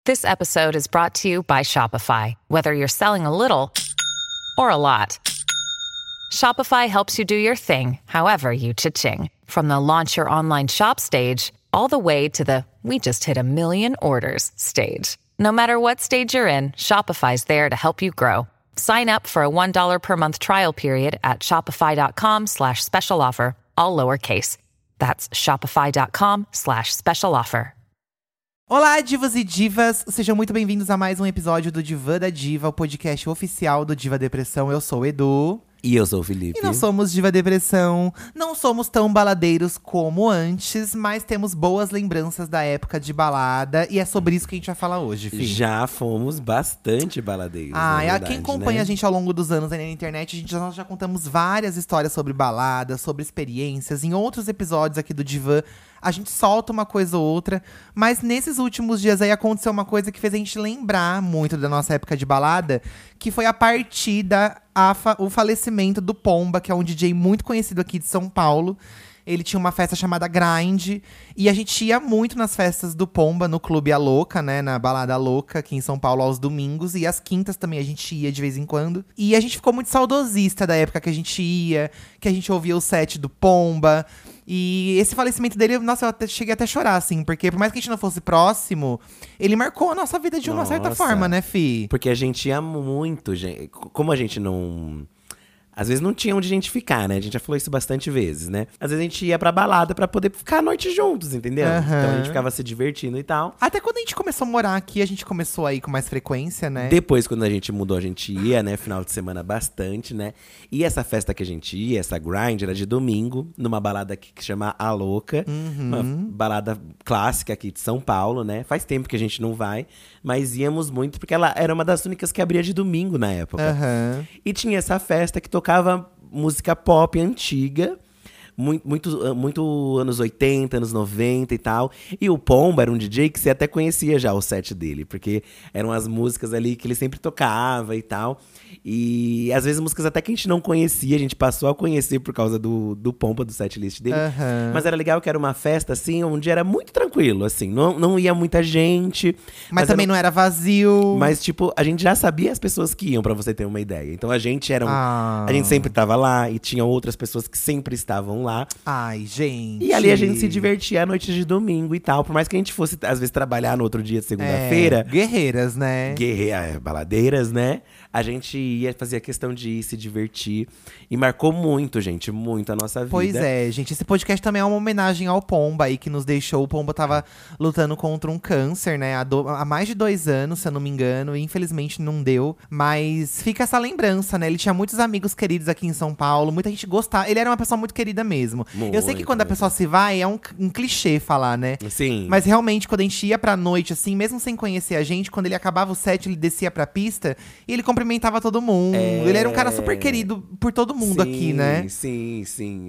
This episode is brought to you by Shopify. Whether you're selling a little or a lot, Shopify helps you do your thing, however you cha-ching. From the launch your online shop stage, all the way to the we just hit 1 million orders stage. No matter what stage you're in, Shopify's there to help you grow. Sign up for a $1 per month trial period at shopify.com/special offer, all lowercase. That's shopify.com/special offer. Olá, divas e divas! Sejam muito bem-vindos a mais um episódio do Divã da Diva, o podcast oficial do Diva Depressão. Eu sou o Edu. E eu sou o Felipe. E nós somos Diva Depressão. Não somos tão baladeiros como antes, mas temos boas lembranças da época de balada. E é sobre isso que a gente vai falar hoje, Fih. Já fomos bastante baladeiros, quem acompanha a gente ao longo dos anos aí na internet, nós já contamos várias histórias sobre balada, sobre experiências. Em outros episódios aqui do Divã, a gente solta uma coisa ou outra. Mas nesses últimos dias aí aconteceu uma coisa que fez a gente lembrar muito da nossa época de balada, que foi a partir o falecimento do Pomba, que é um DJ muito conhecido aqui de São Paulo. Ele tinha uma festa chamada Grind. E a gente ia muito nas festas do Pomba, no Clube A Louca, né? Na Balada Louca, aqui em São Paulo, aos domingos. E às quintas também a gente ia de vez em quando. E a gente ficou muito saudosista da época que a gente ia, que a gente ouvia o set do Pomba. E esse falecimento dele, nossa, eu cheguei até a chorar, assim. Porque por mais que a gente não fosse próximo, ele marcou a nossa vida de uma certa forma, né, Fi? Porque a gente ia muito, gente. Como a gente não… Às vezes não tinha onde a gente ficar, né? A gente já falou isso bastante vezes, né? Às vezes a gente ia pra balada pra poder ficar a noite juntos, entendeu? Então a gente ficava se divertindo e tal. Até quando a gente começou a morar aqui, a gente começou a ir com mais frequência, né? Depois, quando a gente mudou, a gente ia, né? Final de semana bastante, né? E essa festa que a gente ia, essa grind, era de domingo, numa balada aqui que chama A Louca. Uma balada clássica aqui de São Paulo, né? Faz tempo que a gente não vai, mas íamos muito, porque ela era uma das únicas que abria de domingo na época. E tinha essa festa que tocava música pop antiga, muito anos 80, anos 90 e tal. E o Pomba era um DJ que você até conhecia já o set dele, porque eram as músicas ali que ele sempre tocava e tal. E às vezes músicas até que a gente não conhecia, a gente passou a conhecer por causa do Pomba, do setlist dele. Mas era legal que era uma festa, assim, onde era muito tranquilo, assim. Não ia muita gente. Mas também não era vazio. Mas, tipo, a gente já sabia as pessoas que iam, pra você ter uma ideia. Então a gente era a gente sempre tava lá, e tinha outras pessoas que sempre estavam lá. Ai, gente. E ali a gente se divertia à noite de domingo e tal. Por mais que a gente fosse, às vezes, trabalhar no outro dia de segunda-feira. Guerreiras, né? Baladeiras, né? A gente ia fazer questão de ir se divertir. E marcou muito, gente, muito a nossa vida. Pois é, gente. Esse podcast também é uma homenagem ao Pomba aí, que nos deixou. O Pomba tava lutando contra um câncer, né? Há mais de 2 anos, se eu não me engano. E infelizmente não deu. Mas fica essa lembrança, né? Ele tinha muitos amigos queridos aqui em São Paulo. Muita gente gostava. Ele era uma pessoa muito querida mesmo. Eu sei que quando a pessoa se vai, é um clichê falar, né? Sim. Mas realmente, quando a gente ia pra noite, assim, mesmo sem conhecer a gente, quando ele acabava o set, ele descia pra pista e ele cumprimentava todo mundo. Ele era um cara super querido por todo mundo aqui, né? Sim.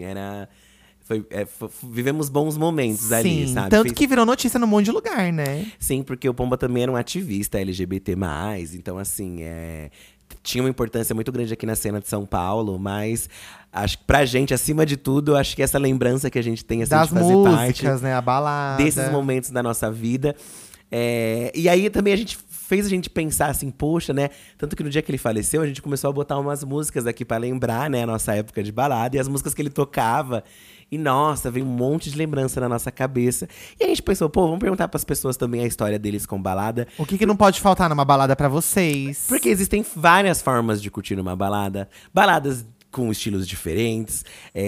Vivemos bons momentos ali, sabe? Tanto que virou notícia num monte de lugar, né? Sim, porque o Pomba também era um ativista LGBT+. Então, assim, tinha uma importância muito grande aqui na cena de São Paulo, mas acho que pra gente, acima de tudo, acho que essa lembrança que a gente tem, assim, das de fazer músicas, parte, né? A balada. desses momentos da nossa vida. E aí também fez a gente pensar assim, poxa, né? Tanto que no dia que ele faleceu, a gente começou a botar umas músicas aqui pra lembrar, né? A nossa época de balada e as músicas que ele tocava. E nossa, veio um monte de lembrança na nossa cabeça. E a gente pensou, vamos perguntar pras pessoas também a história deles com balada. O que não pode faltar numa balada pra vocês? Porque existem várias formas de curtir uma balada. Baladas com estilos diferentes,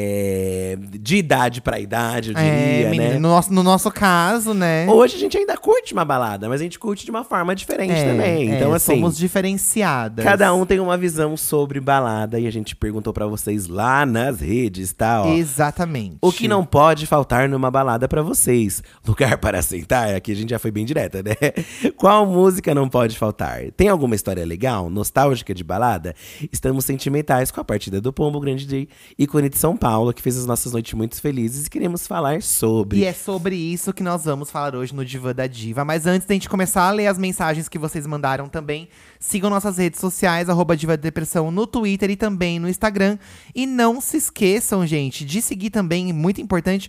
de idade pra idade, eu diria, né? No nosso caso, né? Hoje a gente ainda curte uma balada, mas a gente curte de uma forma diferente também. Então, assim, somos diferenciadas. Cada um tem uma visão sobre balada e a gente perguntou pra vocês lá nas redes, tá? Ó, exatamente. o que não pode faltar numa balada pra vocês? Lugar para sentar? Aqui a gente já foi bem direta, né? Qual música não pode faltar? Tem alguma história legal, nostálgica de balada? Estamos sentimentais com a partida do Pombo, grande DJ, ícone de São Paulo, que fez as nossas noites muito felizes e queremos falar sobre. E é sobre isso que nós vamos falar hoje no Divã da Diva. Mas antes da gente começar a ler as mensagens que vocês mandaram também, sigam nossas redes sociais, @Diva Depressão no Twitter e também no Instagram. E não se esqueçam, gente, de seguir também, muito importante,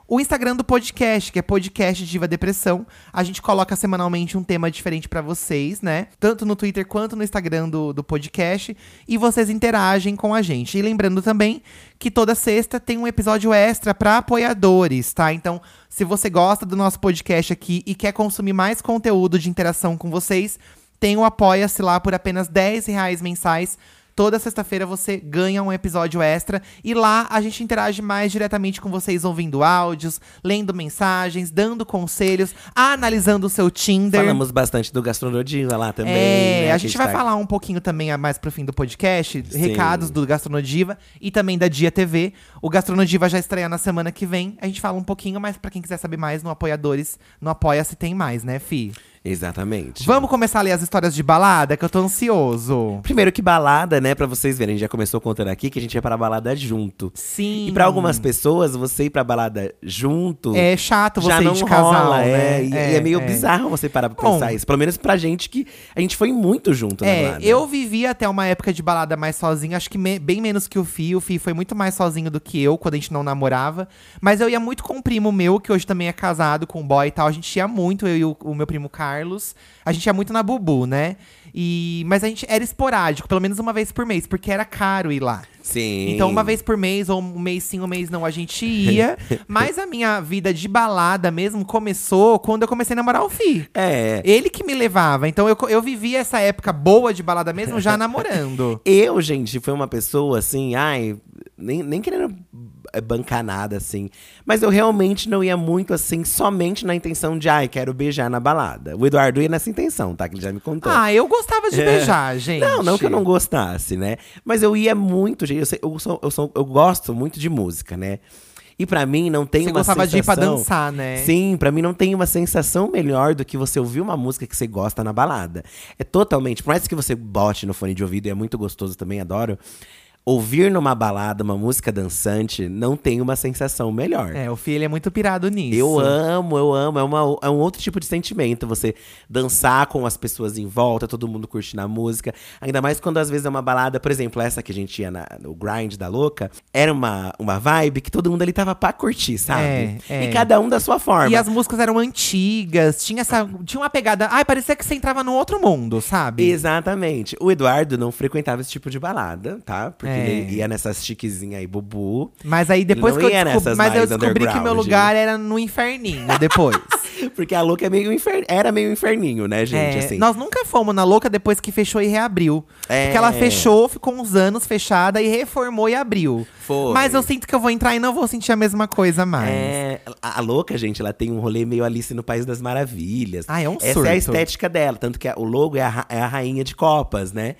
O Instagram do podcast, que é Podcast Diva Depressão. A gente coloca semanalmente um tema diferente pra vocês, né? Tanto no Twitter quanto no Instagram do podcast. E vocês interagem com a gente. E lembrando também que toda sexta tem um episódio extra pra apoiadores, tá? Então, se você gosta do nosso podcast aqui e quer consumir mais conteúdo de interação com vocês, tem o Apoia-se lá por apenas R$10 mensais. Toda sexta-feira você ganha um episódio extra. E lá a gente interage mais diretamente com vocês, ouvindo áudios, lendo mensagens, dando conselhos, analisando o seu Tinder. Falamos bastante do Gastronodiva lá também. Né? A gente vai falar um pouquinho também mais pro fim do podcast. Sim. Recados do Gastronodiva e também da Dia TV. O Gastronodiva já estreia na semana que vem. A gente fala um pouquinho, mas pra quem quiser saber mais, no Apoiadores, no Apoia-se tem mais, né, Fi? Exatamente. Vamos começar a ler as histórias de balada, que eu tô ansioso. Primeiro que balada, né, pra vocês verem. A gente já começou contando aqui que a gente ia pra balada junto. Sim. E pra algumas pessoas, você ir pra balada junto… É chato você já ir não de casal, rola, né? E é meio bizarro você parar pra pensar isso. Pelo menos pra gente, que a gente foi muito junto na balada. Eu vivi até uma época de balada mais sozinho. Acho que bem menos que o Fih. O Fih foi muito mais sozinho do que eu, quando a gente não namorava. Mas eu ia muito com um primo meu, que hoje também é casado com um boy e tal. A gente ia muito, eu e o meu primo Carlos. A gente ia muito na Bubu, né? Mas a gente era esporádico, pelo menos uma vez por mês, porque era caro ir lá. Sim. Então, uma vez por mês, ou um mês sim, um mês não, a gente ia. Mas a minha vida de balada mesmo começou quando eu comecei a namorar o Fih. Ele que me levava. Então, eu vivi essa época boa de balada mesmo já namorando. Eu, gente, fui uma pessoa assim, nem querendo bancar nada, assim. Mas eu realmente não ia muito, assim, somente na intenção de, quero beijar na balada. O Eduardo ia nessa intenção, tá? Que ele já me contou. Eu gostava de beijar, gente. Não que eu não gostasse, né? Mas eu ia muito, gente. Eu gosto muito de música, né? E pra mim não tem uma sensação… Você gostava de ir pra dançar, né? Sim, pra mim não tem uma sensação melhor do que você ouvir uma música que você gosta na balada. É totalmente… Por mais que você bote no fone de ouvido, e é muito gostoso também, adoro… Ouvir numa balada uma música dançante não tem uma sensação melhor. O filho é muito pirado nisso. Eu amo. É um outro tipo de sentimento. Você dançar com as pessoas em volta, todo mundo curtindo a música. Ainda mais quando às vezes é uma balada, por exemplo, essa que a gente ia no Grind da Louca. Era uma vibe que todo mundo ali tava pra curtir, sabe? E cada um da sua forma. E as músicas eram antigas, tinha uma pegada… parecia que você entrava num outro mundo, sabe? Exatamente. O Eduardo não frequentava esse tipo de balada, tá? Porque ele ia nessas chiquezinhas aí, Bubu. Mas aí depois que eu descobri que meu lugar era no inferninho, depois. Porque a Louca era meio inferninho, né, gente? Assim. Nós nunca fomos na Louca depois que fechou e reabriu. Porque ela fechou, ficou uns anos fechada e reformou e abriu. Foi. Mas eu sinto que eu vou entrar e não vou sentir a mesma coisa mais. A Louca, gente, ela tem um rolê meio Alice no País das Maravilhas. É um surto. Essa é a estética dela. Tanto que o logo é a rainha de copas, né?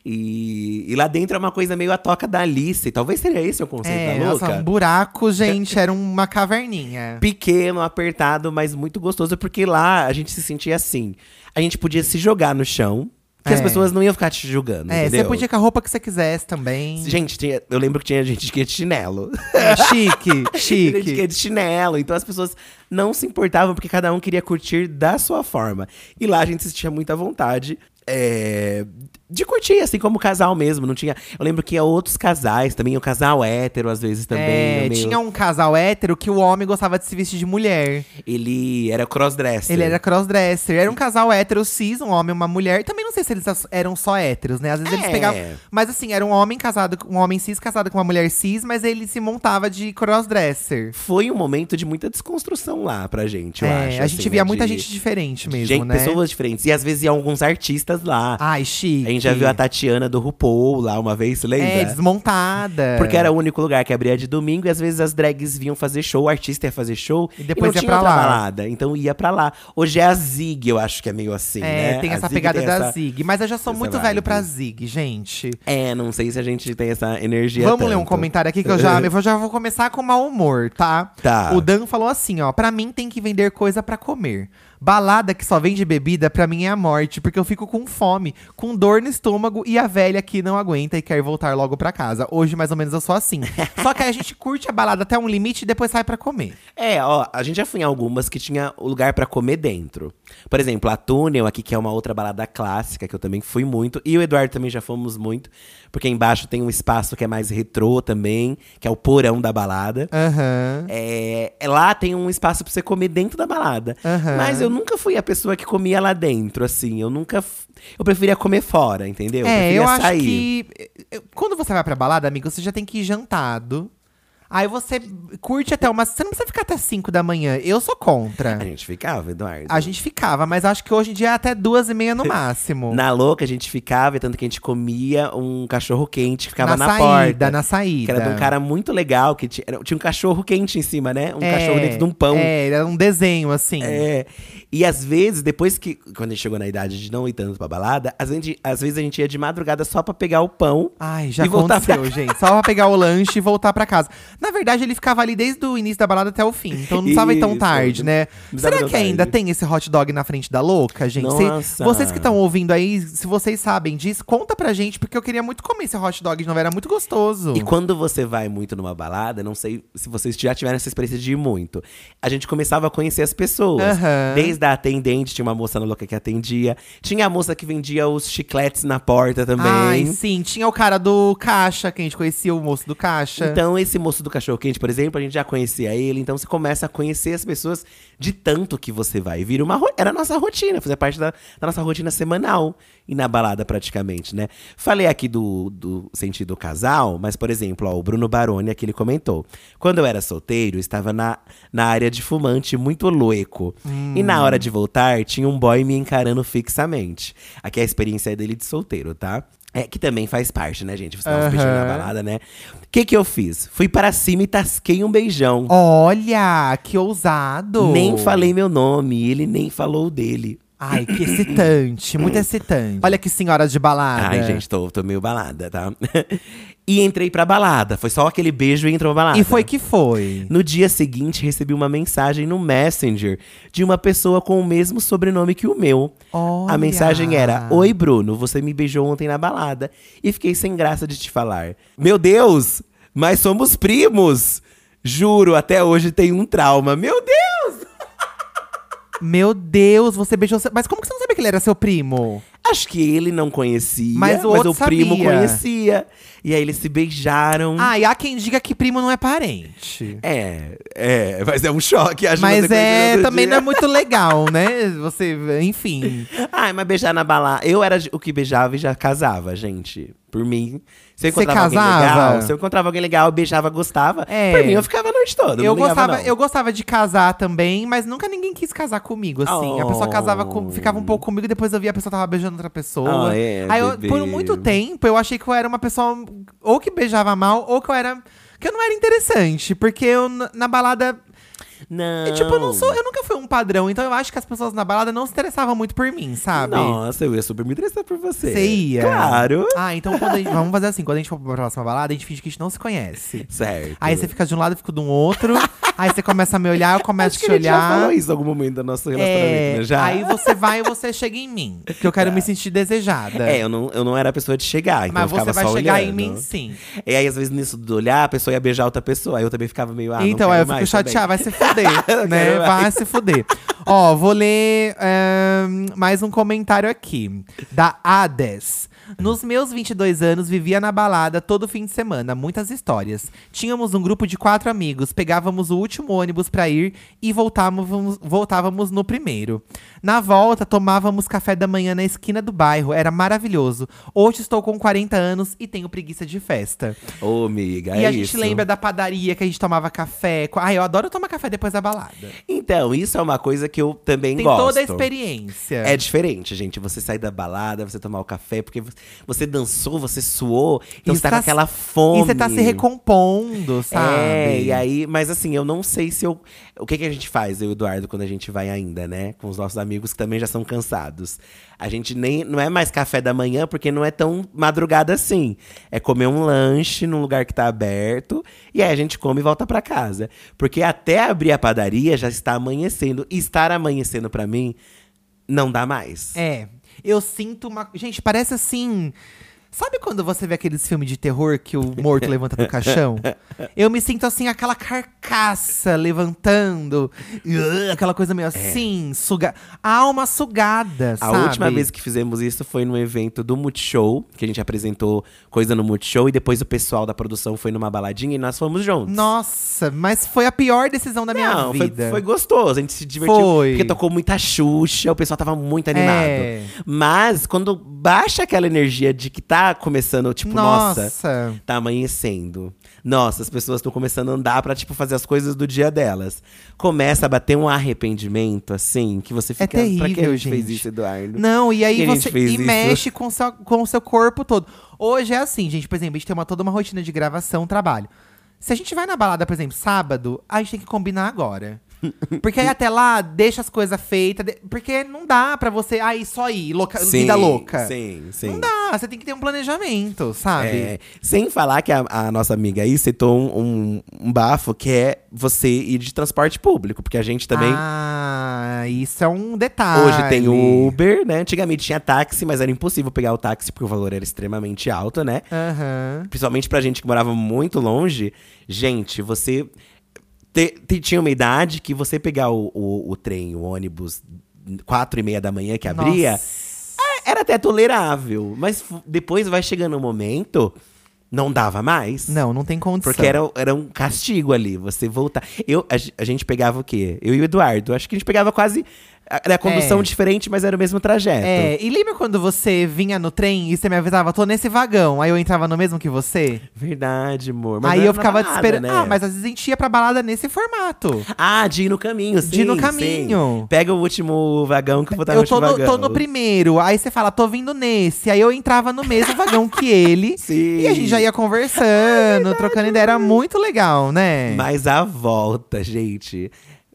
E lá dentro é uma coisa meio a toca da Alice. Talvez seria esse o conceito da Louca. Um buraco, gente, era uma caverninha. Pequeno, apertado, mas muito gostoso. Porque lá a gente se sentia assim. A gente podia se jogar no chão. Que as pessoas não iam ficar te julgando, entendeu? Você podia ir com a roupa que você quisesse também. Gente, eu lembro que tinha gente que ia de chinelo. Chique. Gente que ia de chinelo. Então as pessoas não se importavam, porque cada um queria curtir da sua forma. E lá a gente se sentia muita vontade de curtir, assim, como casal mesmo. Não tinha… Eu lembro que ia outros casais também, o casal hétero, às vezes, também. Tinha um casal hétero que o homem gostava de se vestir de mulher. Ele era crossdresser. Era um casal hétero cis, um homem e uma mulher. Também não sei se eles eram só héteros, né? Às vezes eles pegavam… Mas assim, era um homem cis casado com uma mulher cis, mas ele se montava de crossdresser. Foi um momento de muita desconstrução lá pra gente, eu acho. A gente via muita gente diferente mesmo, né? Pessoas diferentes. E às vezes iam alguns artistas lá. Chique. A gente já viu a Tatiana do RuPaul lá uma vez, você lembra? Desmontada. Porque era o único lugar que abria de domingo. E às vezes as drags vinham fazer show, o artista ia fazer show. E depois ia pra lá. Balada, então ia pra lá. Hoje é a Zig, eu acho que é meio assim, né? Tem essa pegada da Zig. Mas eu já sou muito velho pra Zig, gente. Não sei se a gente tem essa energia. Vamos ler um comentário aqui que eu já vou começar com mau humor, tá? Tá. O Dan falou assim, ó. Pra mim tem que vender coisa pra comer. Balada que só vende bebida, pra mim é a morte. Porque eu fico com fome, com dor no estômago. E a velha aqui não aguenta e quer voltar logo pra casa. Hoje, mais ou menos, eu sou assim. Só que aí a gente curte a balada até um limite e depois sai pra comer. Ó, a gente já foi em algumas que tinha o lugar pra comer dentro. Por exemplo, a Túnel aqui, que é uma outra balada clássica, que eu também fui muito. E o Eduardo também já fomos muito. Porque embaixo tem um espaço que é mais retrô também, que é o porão da balada. Aham. Lá tem um espaço pra você comer dentro da balada. Mas eu nunca fui a pessoa que comia lá dentro, assim. Eu preferia comer fora, entendeu? Eu acho sair. que… Quando você vai pra balada, amigo, você já tem que ir jantado. Aí você curte até umas… Você não precisa ficar até 5 da manhã. Eu sou contra. A gente ficava, Eduardo. A gente ficava, mas acho que hoje em dia é até 2h30 no máximo. Na Louca, a gente ficava, tanto que a gente comia um cachorro quente que ficava na saída, porta. Na saída. Que era de um cara muito legal, que tinha um cachorro quente em cima, né? Um cachorro dentro de um pão. Era um desenho, assim. E às vezes, quando a gente chegou na idade de não ir tanto pra balada, às vezes a gente ia de madrugada só pra pegar o pão. Ai, já e voltar aconteceu, gente. Só pra pegar o lanche e voltar pra casa. Na verdade, ele ficava ali desde o início da balada até o fim. Então não precisava ir tão tarde, né? Será que ainda tem esse hot dog na frente da Louca, gente? Nossa. Vocês que estão ouvindo aí, se vocês sabem disso, conta pra gente. Porque eu queria muito comer esse hot dog de novo, era muito gostoso. E quando você vai muito numa balada, não sei se vocês já tiveram essa experiência de ir muito. A gente começava a conhecer as pessoas. Desde a atendente, tinha uma moça na Louca que atendia. Tinha a moça que vendia os chicletes na porta também. Ai, sim. Tinha o cara do caixa, que a gente conhecia, o moço do caixa. Então, esse moço do cachorro-quente, por exemplo, a gente já conhecia ele. Então, você começa a conhecer as pessoas de tanto que você vai. Era a nossa rotina, fazia parte da nossa rotina semanal. E na balada, praticamente, né? Falei aqui do sentido casal, mas, por exemplo, o Bruno Baroni, aqui ele comentou. Quando eu era solteiro, estava na área de fumante muito louco. E na hora de voltar, tinha um boy me encarando fixamente. Aqui é a experiência dele de solteiro, tá? Que também faz parte, né, gente? Você tava beijando na balada, né? O que eu fiz? Fui para cima e tasquei um beijão. Olha, que ousado! Nem falei meu nome, ele nem falou o dele. Ai, que excitante, muito excitante. Olha que senhora de balada. Ai, gente, tô meio balada, tá? E entrei pra balada. Foi só aquele beijo e entrou pra balada. E foi que foi. No dia seguinte, recebi uma mensagem no Messenger de uma pessoa com o mesmo sobrenome que o meu. Olha. A mensagem era: Oi, Bruno, você me beijou ontem na balada. E fiquei sem graça de te falar. Meu Deus, mas somos primos! Juro, até hoje tenho um trauma. Meu Deus! Meu Deus, você beijou… Mas como que você não sabia que ele era seu primo? Acho que ele não conhecia, mas o primo sabia. Conhecia. E aí eles se beijaram. E há quem diga que primo não é parente. Mas é um choque. Mas também não é muito legal, né? Você, enfim. Mas beijar na balada… Eu era o que beijava e já casava, gente. Por mim, se eu encontrava alguém legal, eu beijava, gostava. Por mim, eu ficava a noite toda. Eu gostava de casar também, mas nunca ninguém quis casar comigo, assim. A pessoa ficava um pouco comigo e depois eu via a pessoa tava beijando outra pessoa. Por muito tempo, eu achei que eu era uma pessoa ou que beijava mal, ou que eu não era interessante. Porque eu, na balada… Não. Eu nunca fui um padrão, então eu acho que as pessoas na balada não se interessavam muito por mim, sabe? Nossa, eu ia super me interessar por você. Você ia? Claro. Então vamos fazer assim, quando a gente for pra próxima balada, a gente finge que a gente não se conhece. Certo. Aí você fica de um lado, eu fico do outro. Aí você começa a me olhar, eu começo a te olhar. Já falou isso em algum momento do nosso relacionamento, né? Já. Aí você vai e você chega em mim. Que eu quero me sentir desejada. Eu não era a pessoa de chegar, então mas eu ficava você vai só chegar olhando. em mim, sim. E aí, às vezes, nisso do olhar, a pessoa ia beijar outra pessoa. Aí eu também ficava meio, então, não aí eu quero fico chateada, vai se fuder, né? mais. Vai se fuder. Vou ler mais um comentário aqui. Da Hades. Nos meus 22 anos, vivia na balada todo fim de semana. Muitas histórias. Tínhamos um grupo de 4 amigos. Pegávamos o último ônibus pra ir e voltávamos no primeiro. Na volta, tomávamos café da manhã na esquina do bairro. Era maravilhoso. Hoje estou com 40 anos e tenho preguiça de festa. Ô, amiga, E a gente lembra da padaria que a gente tomava café. Eu adoro tomar café depois da balada. Então, isso é uma coisa que eu também Tem gosto. toda a experiência. É diferente, gente. Você sair da balada, você tomar o café, porque você dançou, você suou. Então você tá com aquela fome. E você tá se recompondo, sabe? E aí… Mas assim, eu não sei se eu… O que a gente faz, eu e o Eduardo, quando a gente vai ainda, né? Com os nossos amigos que também já são cansados. A gente não é mais café da manhã, porque não é tão madrugada assim. É comer um lanche num lugar que tá aberto. E aí a gente come e volta pra casa. Porque até abrir a padaria já está amanhecendo. E está estar amanhecendo pra mim não dá mais. Eu sinto uma… Gente, parece assim… Sabe quando você vê aqueles filmes de terror que o morto levanta do caixão? Eu me sinto assim, aquela carcaça levantando. Aquela coisa meio assim, a alma sugada, A sabe? última vez que fizemos isso foi no evento do Multishow, que a gente apresentou coisa no Multishow. E depois o pessoal da produção foi numa baladinha e nós fomos juntos. Nossa, mas foi a pior decisão da minha Não, vida. foi gostoso, a gente se divertiu. Foi. Porque tocou muita Xuxa, o pessoal tava muito animado. Mas quando baixa aquela energia de que tá começando, tipo, nossa, tá amanhecendo. Nossa, as pessoas estão começando a andar pra, tipo, fazer as coisas do dia delas. Começa a bater um arrependimento, assim, que você fica… terrível, pra que a gente gente. fez isso, Eduardo? Não, e aí Que a gente você fez isso? mexe com o seu corpo todo. Hoje é assim, gente, por exemplo, a gente tem toda uma rotina de gravação, trabalho. Se a gente vai na balada, por exemplo, sábado, a gente tem que combinar agora. Porque aí até lá, deixa as coisas feitas. Porque não dá pra você só ir, vida louca. Sim. Não dá, você tem que ter um planejamento, sabe? Sem falar que a nossa amiga aí citou um bafo, que é você ir de transporte público. Porque a gente também… Isso é um detalhe. Hoje tem o Uber, né? Antigamente tinha táxi, mas era impossível pegar o táxi porque o valor era extremamente alto, né? Principalmente pra gente que morava muito longe. Gente, você… tinha uma idade que você pegar o trem, o ônibus, 4h30 da manhã que abria, era até tolerável. Mas depois vai chegando um momento, não dava mais. Não tem condição. Porque era um castigo ali, você voltar. A gente pegava o quê? Eu e o Eduardo, acho que a gente pegava quase… Era a condução diferente, mas era o mesmo trajeto. E lembra quando você vinha no trem e você me avisava, tô nesse vagão, aí eu entrava no mesmo que você? Verdade, amor. Mas aí não eu era ficava balada, esperando. né? Mas às vezes a gente ia pra balada nesse formato. De ir no caminho, sim. De ir no caminho. Sim. Pega o último vagão que eu vou estar no Eu último vagão. tô no primeiro, aí você fala, tô vindo nesse. Aí eu entrava no mesmo vagão que ele. Sim. E a gente já ia conversando, trocando ideia. Era muito legal, né? Mas a volta, gente…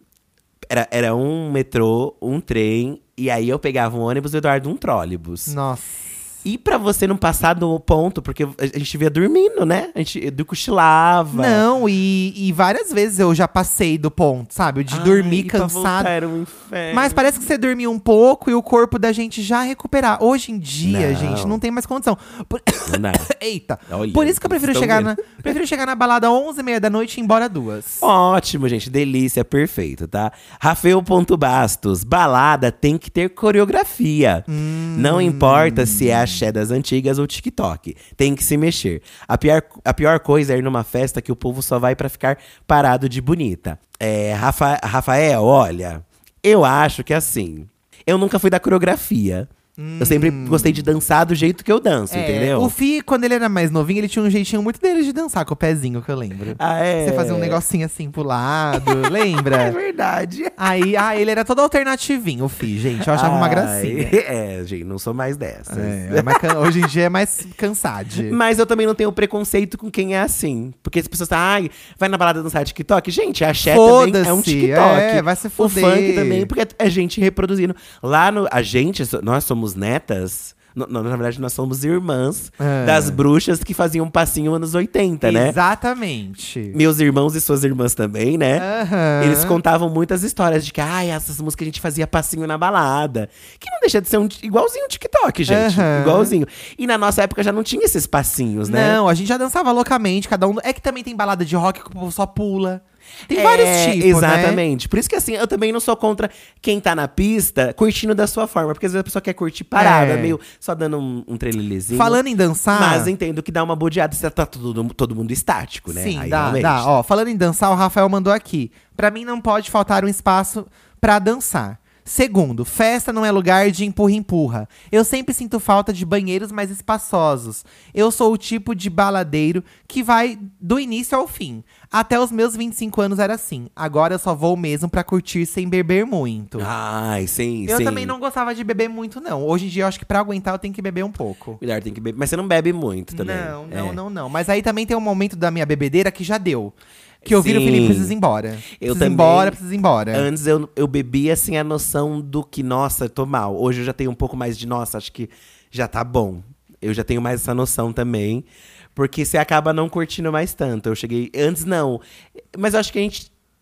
Era um metrô, um trem, e aí eu pegava um ônibus e o Eduardo um trólebus. Nossa. E pra você não passar do ponto, porque a gente via dormindo, né? A gente cochilava. Não, e várias vezes eu já passei do ponto, sabe? De dormir cansado. Era um inferno. Mas parece que você dormiu um pouco e o corpo da gente já recuperar. Hoje em dia, gente, não tem mais condição. Não. Eita. Olha, Por isso que eu prefiro chegar na balada 11h30 da noite e ir embora 2. Ótimo, gente. Delícia, perfeito, tá? Rafael.bastos. Balada tem que ter coreografia. Não importa se é axé das antigas ou TikTok. Tem que se mexer. A pior coisa é ir numa festa que o povo só vai pra ficar parado de bonita. Rafael, olha… Eu acho que assim… Eu nunca fui da coreografia. Eu sempre gostei de dançar do jeito que eu danço, entendeu? O Fih, quando ele era mais novinho, ele tinha um jeitinho muito dele de dançar, com o pezinho, que eu lembro. Você fazia um negocinho assim pro lado, lembra? É verdade. Aí, ele era todo alternativinho, o Fih, gente. Eu achava uma gracinha. Gente, não sou mais dessas. Hoje em dia é mais cansade. Mas eu também não tenho preconceito com quem é assim. Porque as pessoas falam, vai na balada dançar TikTok. Gente, a axé também é um TikTok. Vai se foder. O funk também, porque é gente reproduzindo. Lá nós somos netas. Na verdade, nós somos irmãs das bruxas que faziam passinho anos 80, né? Exatamente. Meus irmãos e suas irmãs também, né? Eles contavam muitas histórias de que, essas músicas a gente fazia passinho na balada. Que não deixa de ser igualzinho o TikTok, gente. Igualzinho. E na nossa época já não tinha esses passinhos, né? Não, a gente já dançava loucamente, cada um… É que também tem balada de rock que o povo só pula. Tem vários tipos, exatamente. Né? Por isso que assim, eu também não sou contra quem tá na pista curtindo da sua forma. Porque às vezes a pessoa quer curtir parada, meio só dando um trelelezinho. Falando em dançar… Mas entendo que dá uma bodeada se tá todo mundo estático, né? Sim, aí, dá. Ó, falando em dançar, o Rafael mandou aqui. Pra mim não pode faltar um espaço pra dançar. Segundo, festa não é lugar de empurra-empurra. Eu sempre sinto falta de banheiros mais espaçosos. Eu sou o tipo de baladeiro que vai do início ao fim. Até os meus 25 anos era assim. Agora eu só vou mesmo pra curtir sem beber muito. Sim, eu também não gostava de beber muito, não. Hoje em dia eu acho que pra aguentar eu tenho que beber um pouco. Melhor, tem que beber. Mas você não bebe muito também. Não. Mas aí também tem um momento da minha bebedeira que já deu. Que eu viro o Felipe, precisa ir embora. Precisa ir embora. Antes eu bebia, assim, a noção do que, nossa, tô mal. Hoje eu já tenho um pouco mais de, nossa, acho que já tá bom. Eu já tenho mais essa noção também. Porque você acaba não curtindo mais tanto. Eu cheguei… Antes, não. Mas eu acho que a gente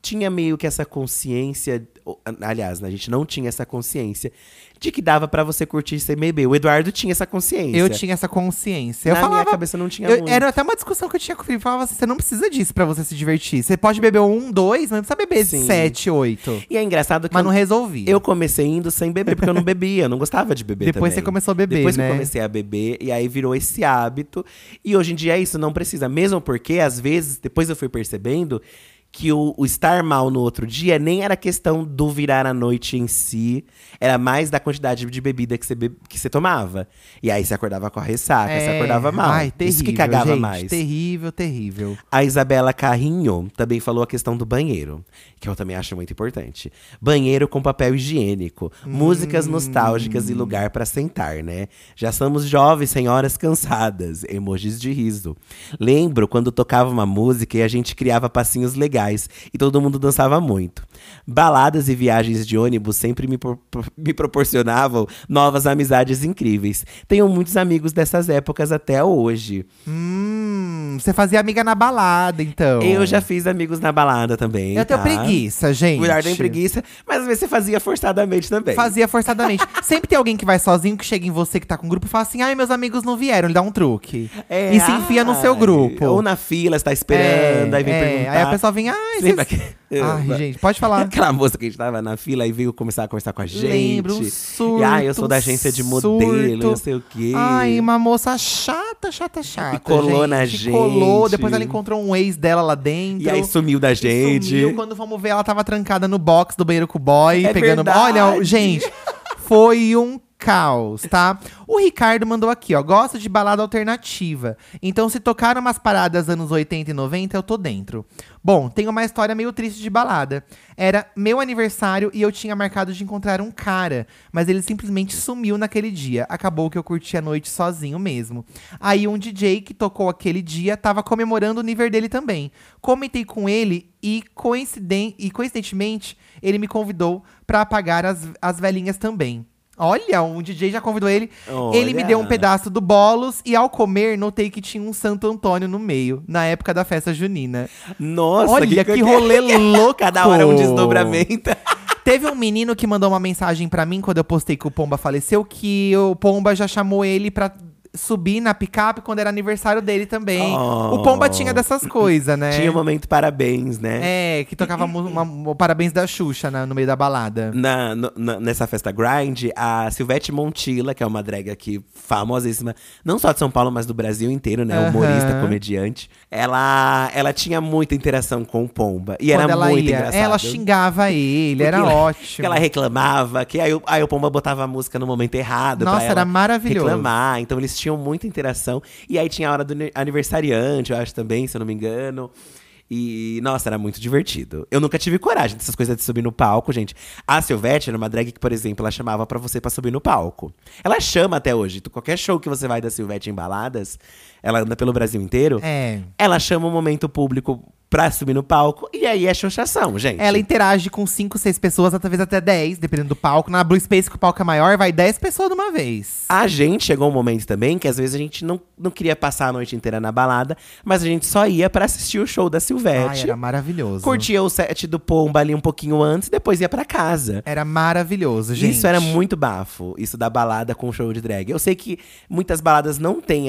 tinha meio que essa consciência. Aliás, né, a gente não tinha essa consciência de que dava pra você curtir sem beber. O Eduardo tinha essa consciência. Eu tinha essa consciência. Eu Na falava, minha cabeça não tinha muito. Era até uma discussão que eu tinha com o Felipe. Eu falava assim, você não precisa disso pra você se divertir. Você pode beber 1, 2, mas não precisa beber Sim. 7, 8. E é engraçado que Mas não resolvi. eu comecei indo sem beber, porque eu não bebia. Eu não gostava de beber Depois também. você começou a beber, Depois né? que eu comecei a beber, e aí virou esse hábito. E hoje em dia é isso, não precisa. Mesmo porque, às vezes, depois eu fui percebendo que o estar mal no outro dia nem era questão do virar a noite em si. Era mais da quantidade de bebida que você tomava. E aí você acordava com a ressaca, você acordava mal. Ai, terrível, isso que cagava gente, mais. terrível, terrível. A Isabela Carrinho também falou a questão do banheiro, que eu também acho muito importante. Banheiro com papel higiênico, músicas nostálgicas e lugar pra sentar, né? Já somos jovens senhoras cansadas, emojis de riso. Lembro quando tocava uma música e a gente criava passinhos legais e todo mundo dançava muito. Baladas e viagens de ônibus sempre me proporcionavam novas amizades incríveis. Tenho muitos amigos dessas épocas até hoje. Você fazia amiga na balada, então. Eu já fiz amigos na balada também. Eu tenho preguiça, gente. Mulher tem preguiça, mas às vezes você fazia forçadamente também. Fazia forçadamente. Sempre tem alguém que vai sozinho, que chega em você, que tá com um grupo, e fala assim, ai, meus amigos não vieram, ele dá um truque. E se enfia no seu grupo. Ou na fila, você tá esperando, aí vem perguntar. Aí a pessoa vem, ai, Lembra vocês... que- Ai, gente, pode falar. Aquela moça que a gente tava na fila e veio começar a conversar com a gente. Lembro, um surto, E eu sou da agência de modelo, surto. não sei o quê. Ai, uma moça chata. E colou na gente. Colou, depois ela encontrou um ex dela lá dentro. E aí sumiu da gente. Sumiu, quando fomos ver, ela tava trancada no box do banheiro com o boy. É pegando. verdade. Olha, gente, foi um caos, tá? O Ricardo mandou aqui, ó. Gosto de balada alternativa. Então, se tocaram umas paradas anos 80 e 90, eu tô dentro. Bom, tem uma história meio triste de balada. Era meu aniversário e eu tinha marcado de encontrar um cara, mas ele simplesmente sumiu naquele dia. Acabou que eu curti a noite sozinho mesmo. Aí um DJ que tocou aquele dia tava comemorando o nível dele também. Comentei com ele e coincidentemente ele me convidou pra apagar as velhinhas também. Olha, um DJ já convidou ele. Olha. Ele me deu um pedaço do bolos e ao comer notei que tinha um Santo Antônio no meio, na época da festa junina. Nossa, Olha, que rolê louco! Cada hora um desdobramento. Teve um menino que mandou uma mensagem pra mim quando eu postei que o Pomba faleceu, que o Pomba já chamou ele pra subir na picape quando era aniversário dele também. Oh. O Pomba tinha dessas coisas, né? Tinha o momento parabéns, né? É, que tocava o parabéns da Xuxa no meio da balada. Nessa festa grind, a Silvete Montilla, que é uma drag aqui famosíssima, não só de São Paulo, mas do Brasil inteiro, né? Humorista, comediante. Ela tinha muita interação com o Pomba. E Quando era ela muito ia, engraçado. ela xingava ele, era Porque ótimo. Que ela reclamava, que aí o Pomba botava a música no momento errado. Nossa, pra era ela maravilhoso. reclamar. Então eles tinham muita interação. E aí tinha a hora do aniversariante, eu acho também, se eu não me engano. E, nossa, era muito divertido. Eu nunca tive coragem dessas coisas de subir no palco, gente. A Silvete era uma drag que, por exemplo, ela chamava pra você pra subir no palco. Ela chama até hoje. Qualquer show que você vai da Silvete em baladas, ela anda pelo Brasil inteiro. É. Ela chama um momento público pra subir no palco. E aí é xoxação, gente. Ela interage com 5, 6 pessoas, talvez até 10, dependendo do palco. Na Blue Space, que o palco é maior, vai 10 pessoas de uma vez. A gente chegou um momento também que às vezes a gente não queria passar a noite inteira na balada, mas a gente só ia pra assistir o show da Ai, Silvete. era maravilhoso. Curtia o set do Pomba ali um pouquinho antes, depois ia pra casa. Era maravilhoso, gente. Isso era muito bafo, isso da balada com show de drag. Eu sei que muitas baladas não têm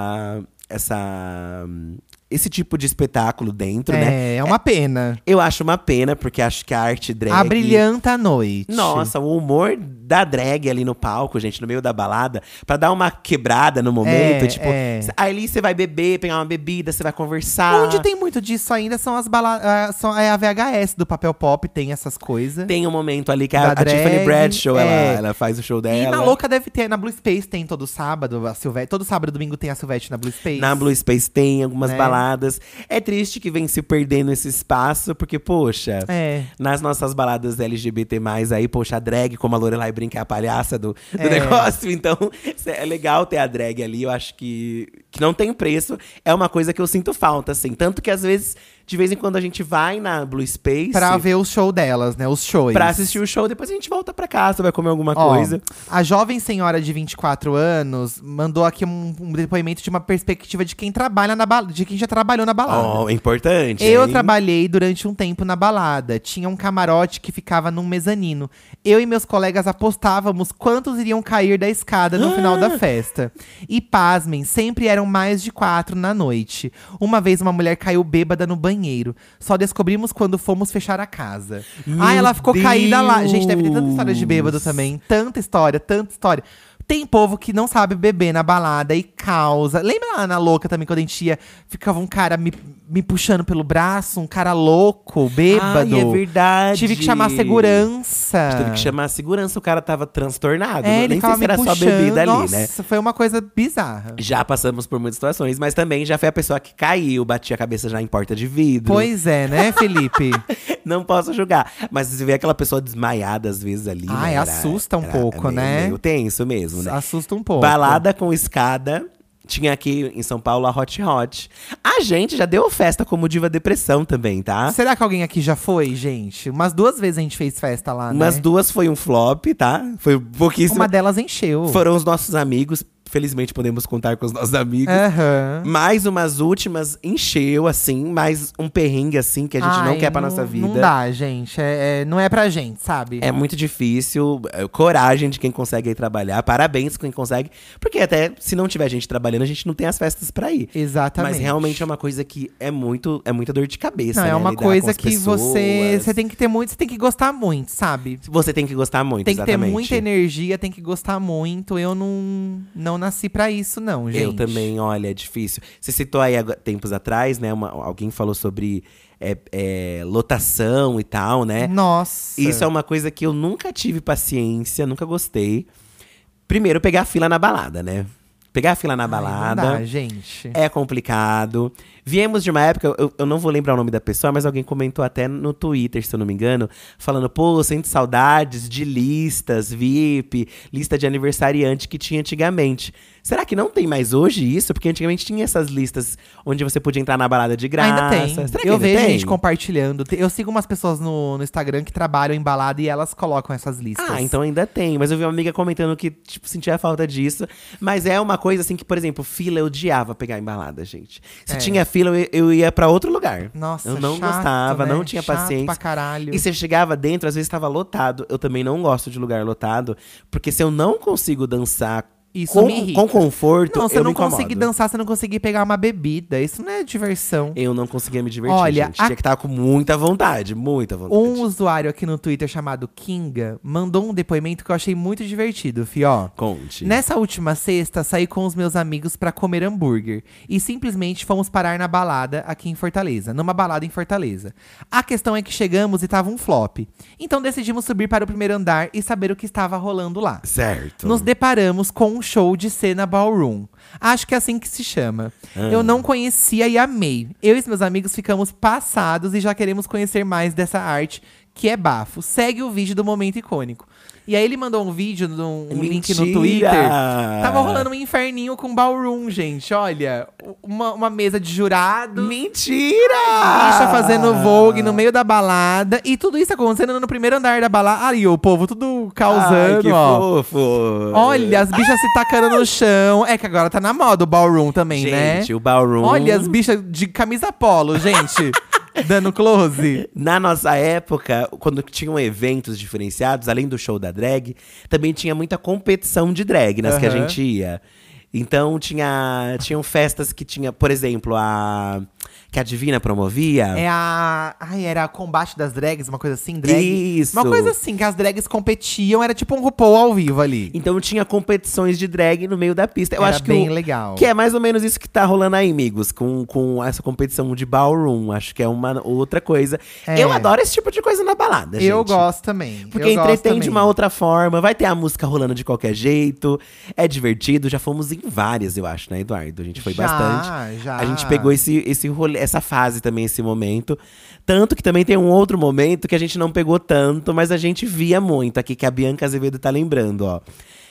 esse tipo de espetáculo dentro, né? É uma pena. Eu acho uma pena, porque acho que a arte drag… Abrilhanta a noite. Nossa, o humor da drag ali no palco, gente, no meio da balada, pra dar uma quebrada no momento, ali você vai beber, pegar uma bebida, você vai conversar. Onde tem muito disso ainda são as baladas. É a VHS do Papel Pop, tem essas coisas. Tem um momento ali que Da a drag, Tiffany Bradshaw, ela faz o show dela. E na Louca deve ter, na Blue Space tem todo sábado, a Silvete. Todo sábado e domingo tem a Silvete na Blue Space. Na Blue Space tem algumas Né? baladas. É triste que vem se perdendo esse espaço, porque, poxa, nas nossas baladas LGBT+, aí, poxa, a drag, como a Lorelai brinca, é a palhaça do negócio. Então, é legal ter a drag ali. Eu acho que não tem preço. É uma coisa que eu sinto falta, assim. Tanto que, às vezes, De vez em quando a gente vai na Blue Space Pra ver o show delas, né? Os shows. pra assistir o show, depois a gente volta pra casa, vai comer alguma Ó, coisa. a jovem senhora de 24 anos mandou aqui um depoimento de uma perspectiva de quem trabalha de quem já trabalhou na balada. Ó, importante. Eu hein? trabalhei durante um tempo na balada. Tinha um camarote que ficava num mezanino. Eu e meus colegas apostávamos quantos iriam cair da escada no final da festa. E pasmem, sempre eram mais de 4 na noite. Uma vez uma mulher caiu bêbada no banheiro. Só descobrimos quando fomos fechar a casa. Ela ficou caída lá. Gente, deve ter tanta história de bêbado também. Tanta história, tanta história. Tem povo que não sabe beber na balada e causa. Lembra lá na Louca também, quando a gente ia, ficava um cara me puxando pelo braço, um cara louco, bêbado. Ai, é verdade. Tive que chamar a segurança. Teve que chamar a segurança, o cara tava transtornado. É, ele Nem sei ficava se me era puxando. só bebida ali, Nossa, né? foi uma coisa bizarra. Já passamos por muitas situações, mas também já foi a pessoa que caiu, batia a cabeça já em porta de vidro. Pois é, né, Felipe? Não posso julgar. Mas você vê aquela pessoa desmaiada às vezes ali. Ai, né? assusta um pouco, né? Meio tenso mesmo, né? Assusta um pouco. Balada com escada. Tinha aqui em São Paulo a Hot Hot. A gente já deu festa como Diva Depressão também, tá? Será que alguém aqui já foi, gente? Umas 2 vezes a gente fez festa lá, Umas né? 2 foi um flop, tá? Foi pouquíssimo. Uma delas encheu. Foram os nossos amigos. Felizmente podemos contar com os nossos amigos. Aham. Mais umas últimas encheu, assim. Mais um perrengue, assim, que a gente não Ai, quer pra nossa vida. Não dá, gente. Não é pra gente, sabe? É muito difícil. Coragem de quem consegue ir trabalhar. Parabéns quem consegue. Porque até se não tiver gente trabalhando, a gente não tem as festas pra ir. Exatamente. Mas realmente é uma coisa que é muita dor de cabeça, Não, né? é uma Lidar com coisa as que pessoas. você tem que ter muito, você tem que gostar muito, sabe? Você tem que gostar muito, Tem que ter exatamente. muita energia, tem que gostar muito. Eu não nasci pra isso, não, gente. Eu também, olha, é difícil. Você citou aí tempos atrás, né? Alguém falou sobre lotação e tal, né? Nossa. Isso é uma coisa que eu nunca tive paciência, nunca gostei. Primeiro, pegar fila na balada, né? Pegar fila na balada. Não dá, gente. É complicado. Viemos de uma época, eu não vou lembrar o nome da pessoa, mas alguém comentou até no Twitter, se eu não me engano, falando, pô, sente saudades de listas VIP, lista de aniversariante que tinha antigamente. Será que não tem mais hoje isso? Porque antigamente tinha essas listas onde você podia entrar na balada de graça. Ainda tem. Será que Eu ainda vejo tem? gente compartilhando. Eu sigo umas pessoas no Instagram que trabalham em balada e elas colocam essas listas. Ah, então ainda tem. Mas eu vi uma amiga comentando que, tipo, sentia falta disso. Mas é uma coisa assim que, por exemplo, fila eu odiava pegar em balada, gente. Se tinha fila, eu ia pra outro lugar. Nossa, eu não chato, gostava, né? não tinha Chato paciência. pra caralho. E você chegava dentro, às vezes estava lotado. Eu também não gosto de lugar lotado. Porque se eu não consigo dançar Isso me irrita. com conforto, Não, você eu não me incomodo. conseguir dançar, você não conseguir pegar uma bebida. Isso não é diversão. Eu não conseguia me divertir, Olha, gente. Tinha que estar com muita vontade, muita vontade. Um usuário aqui no Twitter chamado Kinga mandou um depoimento que eu achei muito divertido, Fió. Conte. Nessa última sexta, saí com os meus amigos pra comer hambúrguer. E simplesmente fomos parar na balada aqui em Fortaleza. Numa balada em Fortaleza. A questão é que chegamos e tava um flop. Então decidimos subir para o primeiro andar e saber o que estava rolando lá. Certo. Nos deparamos com um show de cena ballroom. Acho que é assim que se chama. Eu não conhecia e amei. Eu e meus amigos ficamos passados e já queremos conhecer mais dessa arte, que é bafo. Segue o vídeo do momento icônico. E aí ele mandou um vídeo, um link no Mentira! Twitter. Tava rolando um inferninho com ballroom, gente. Olha, uma mesa de jurado. Mentira! Bicha fazendo vogue no meio da balada. E tudo isso acontecendo no primeiro andar da balada. Aí o povo tudo causando, Ai, que ó. fofo! Olha, as bichas se tacando no chão. É que agora tá na moda o ballroom também, né? Gente, o ballroom… Olha, as bichas de camisa polo, gente. Dando close. Na nossa época, quando tinham eventos diferenciados, além do show da drag, também tinha muita competição de drag nas que a gente ia. Então tinham festas que tinha, por exemplo, que a Divina promovia. Era a combate das drags, uma coisa assim, drag. Isso. Uma coisa assim, que as drags competiam, era tipo um RuPaul ao vivo ali. Então tinha competições de drag no meio da pista. Eu Era acho que bem legal. Que é mais ou menos isso que tá rolando aí, amigos, com essa competição de ballroom. Acho que é uma outra coisa. É. Eu adoro esse tipo de coisa na balada, gente. Eu gosto também. Porque entretém de uma outra forma, vai ter a música rolando de qualquer jeito, é divertido. Já fomos em várias, eu acho, né, Eduardo? A gente foi bastante. Já. A gente pegou esse rolê, essa fase também, esse momento. Tanto que também tem um outro momento que a gente não pegou tanto, mas a gente via muito aqui, que a Bianca Azevedo tá lembrando, ó.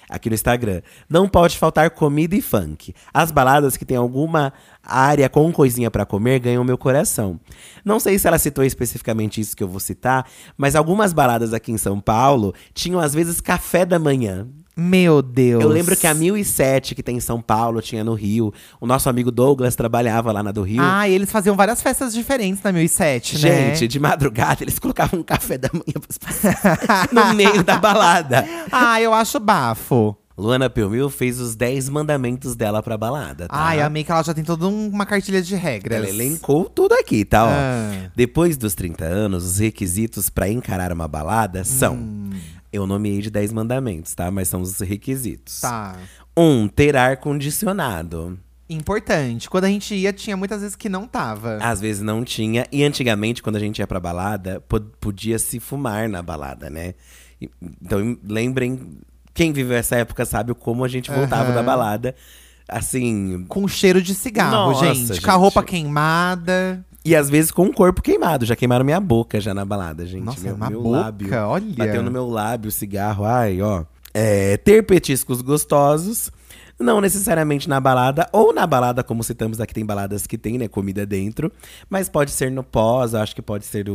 aqui no Instagram. Não pode faltar comida e funk. As baladas que tem alguma área com coisinha pra comer ganham meu coração. Não sei se ela citou especificamente isso que eu vou citar, mas algumas baladas aqui em São Paulo tinham às vezes café da manhã. Meu Deus. Eu lembro que a 1007, que tem em São Paulo, tinha no Rio. O nosso amigo Douglas trabalhava lá na do Rio. Ah, e eles faziam várias festas diferentes na 1007, né? Gente, de madrugada, eles colocavam um café da manhã pras pessoas no meio da balada. Ah, eu acho bafo. Luana Piumil fez os 10 mandamentos dela pra balada, tá? Ai, amei que ela já tem toda uma cartilha de regras. Ela elencou tudo aqui, tá? Ó. Ah. Depois dos 30 anos, os requisitos pra encarar uma balada são… Eu nomeei de 10 mandamentos, tá? Mas são os requisitos. Tá. 1. Ter ar-condicionado. Importante. Quando a gente ia, tinha muitas vezes que não tava. Às vezes não tinha. E antigamente, quando a gente ia pra balada, podia se fumar na balada, né? Então, lembrem… Quem viveu essa época sabe como a gente voltava da balada. Assim… Com cheiro de cigarro, Nossa, gente. Com a roupa queimada. E às vezes com o corpo queimado. Já queimaram minha boca já na balada, gente. Nossa, meu boca, lábio. olha. Bateu no meu lábio o cigarro. Ai, ó. Ter petiscos gostosos. Não necessariamente na balada, ou na balada, como citamos aqui, tem baladas que tem, né, comida dentro. Mas pode ser no pós, eu acho que pode ser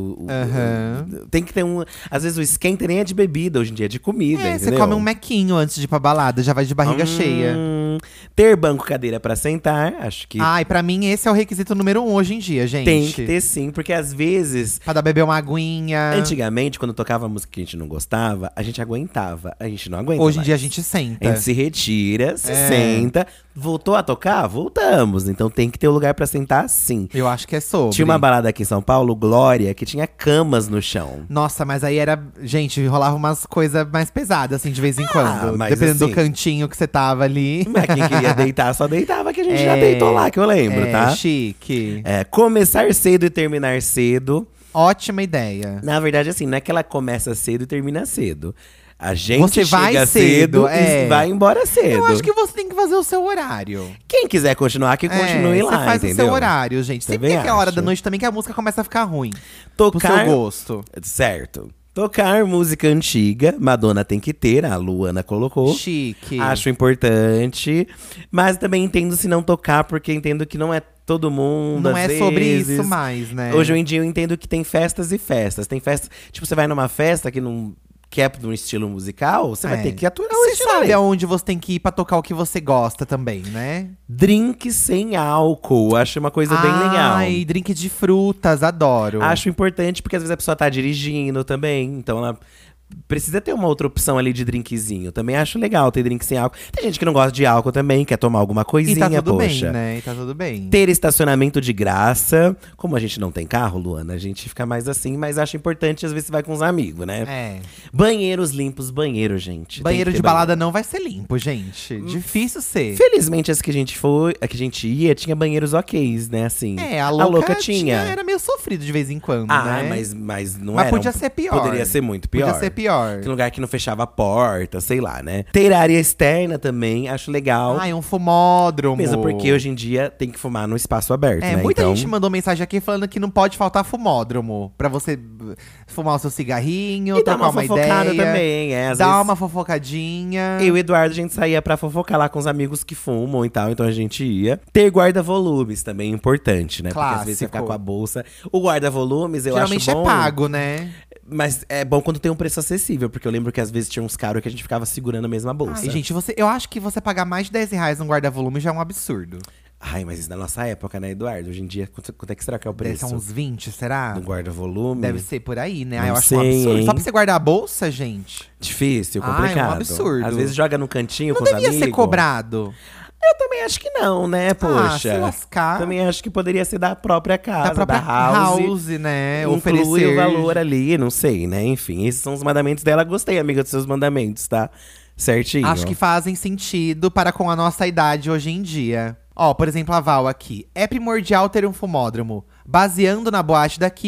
tem que ter um… Às vezes o esquenta nem é de bebida, hoje em dia é de comida, entendeu? Você come um mequinho antes de ir pra balada, já vai de barriga cheia. Ter banco, cadeira pra sentar, acho que… Ai, pra mim esse é o requisito número 1 hoje em dia, gente. Tem que ter sim, porque às vezes… Pra dar beber uma aguinha. Antigamente, quando tocava música que a gente não gostava, a gente aguentava. A gente não aguenta Hoje em mais. dia a gente senta. A gente se retira, se senta. Voltou a tocar? Voltamos. Então tem que ter um lugar pra sentar, sim. Eu acho que é sobre. Tinha uma balada aqui em São Paulo, Glória, que tinha camas no chão. Nossa, mas aí era… Gente, rolava umas coisas mais pesadas, assim, de vez em quando. mas Dependendo assim, do cantinho que você tava ali. Mas quem queria deitar, só deitava, que a gente já deitou lá, que eu lembro, tá? Chique. Começar cedo e terminar cedo. Ótima ideia. Na verdade, assim, não é que ela começa cedo e termina cedo. A gente Você vai chega cedo, e vai embora cedo. Eu acho que você tem que fazer o seu horário. Quem quiser continuar, que continue lá, você faz entendeu? o seu horário, gente. Sempre Também tem aquela hora acho. da noite também que a música começa a ficar ruim. Tocar… Pro seu gosto. Certo. Tocar música antiga, Madonna tem que ter, a Luana colocou. Chique. Acho importante. Mas também entendo se não tocar, porque entendo que não é todo mundo, Não às é sobre vezes. isso mais, né? Hoje em dia eu entendo que tem festas e festas. Tem festas… Tipo, você vai numa festa que não… Que é de um estilo musical, você vai ter que aturar o Você estilo sabe ali. aonde você tem que ir pra tocar o que você gosta também, né? Drink sem álcool, acho uma coisa bem legal. Ai, drink de frutas, adoro. Acho importante, porque às vezes a pessoa tá dirigindo também, então ela precisa ter uma outra opção ali de drinkzinho. Também acho legal ter drink sem álcool. Tem gente que não gosta de álcool também, quer tomar alguma E coisinha, tá tudo poxa. bem, né? E tá tudo bem. Ter estacionamento de graça. Como a gente não tem carro, Luana, a gente fica mais assim, mas acho importante, às vezes você vai com os amigos, né? É. Banheiros limpos, banheiro, gente. Tem Banheiro que de ter balada não vai ser limpo, gente. Difícil ser. Felizmente, as que a gente foi, a que a gente ia, tinha banheiros ok, né? Assim. A louca tinha. Era meio sofrido de vez em quando, Ah, né? mas não Mas era. podia ser pior. Poderia ser muito pior. Podia ser pior. Tem lugar que não fechava a porta, sei lá, né? Ter área externa também, acho legal. Ai, um fumódromo. Mesmo porque hoje em dia tem que fumar no espaço aberto, né? Muita Então, gente mandou mensagem aqui falando que não pode faltar fumódromo. Pra você fumar o seu cigarrinho, E dar trocar uma uma fofocada ideia. também, às Dar vezes… uma fofocadinha. Eu e o Eduardo, a gente saía pra fofocar lá com os amigos que fumam e tal, então a gente ia. Ter guarda-volumes também é importante, né? Porque às vezes você fica Clássico. com a bolsa… O guarda-volumes eu Geralmente acho bom… é pago, né? Mas é bom quando tem um preço acessível, porque eu lembro que às vezes tinha uns caros que a gente ficava segurando a mesma bolsa. Ai, gente, eu acho que você pagar mais de R$10 num guarda-volume já é um absurdo. Ai, mas isso na nossa época, né, Eduardo? Hoje em dia, quanto é que será que é o Deve preço? ser uns 20, será? Do guarda-volume? Deve ser por aí, né? Não Eu acho um sei, absurdo. hein? Só pra você guardar a bolsa, gente. Difícil, Ai, é um complicado. absurdo. Às vezes joga no cantinho Não com os devia amigos. ser cobrado. Eu também acho que não, né, poxa. se lascar. Também acho que poderia ser da própria casa, Da própria house. né? Inclui Oferecer o valor ali, não sei, né? Enfim, esses são os mandamentos dela. Gostei, amiga, dos seus mandamentos, tá? Certinho. Acho que fazem sentido para com a nossa idade hoje em dia. Ó, por exemplo, a Val aqui. É primordial ter um fumódromo. Baseando na boate daqui,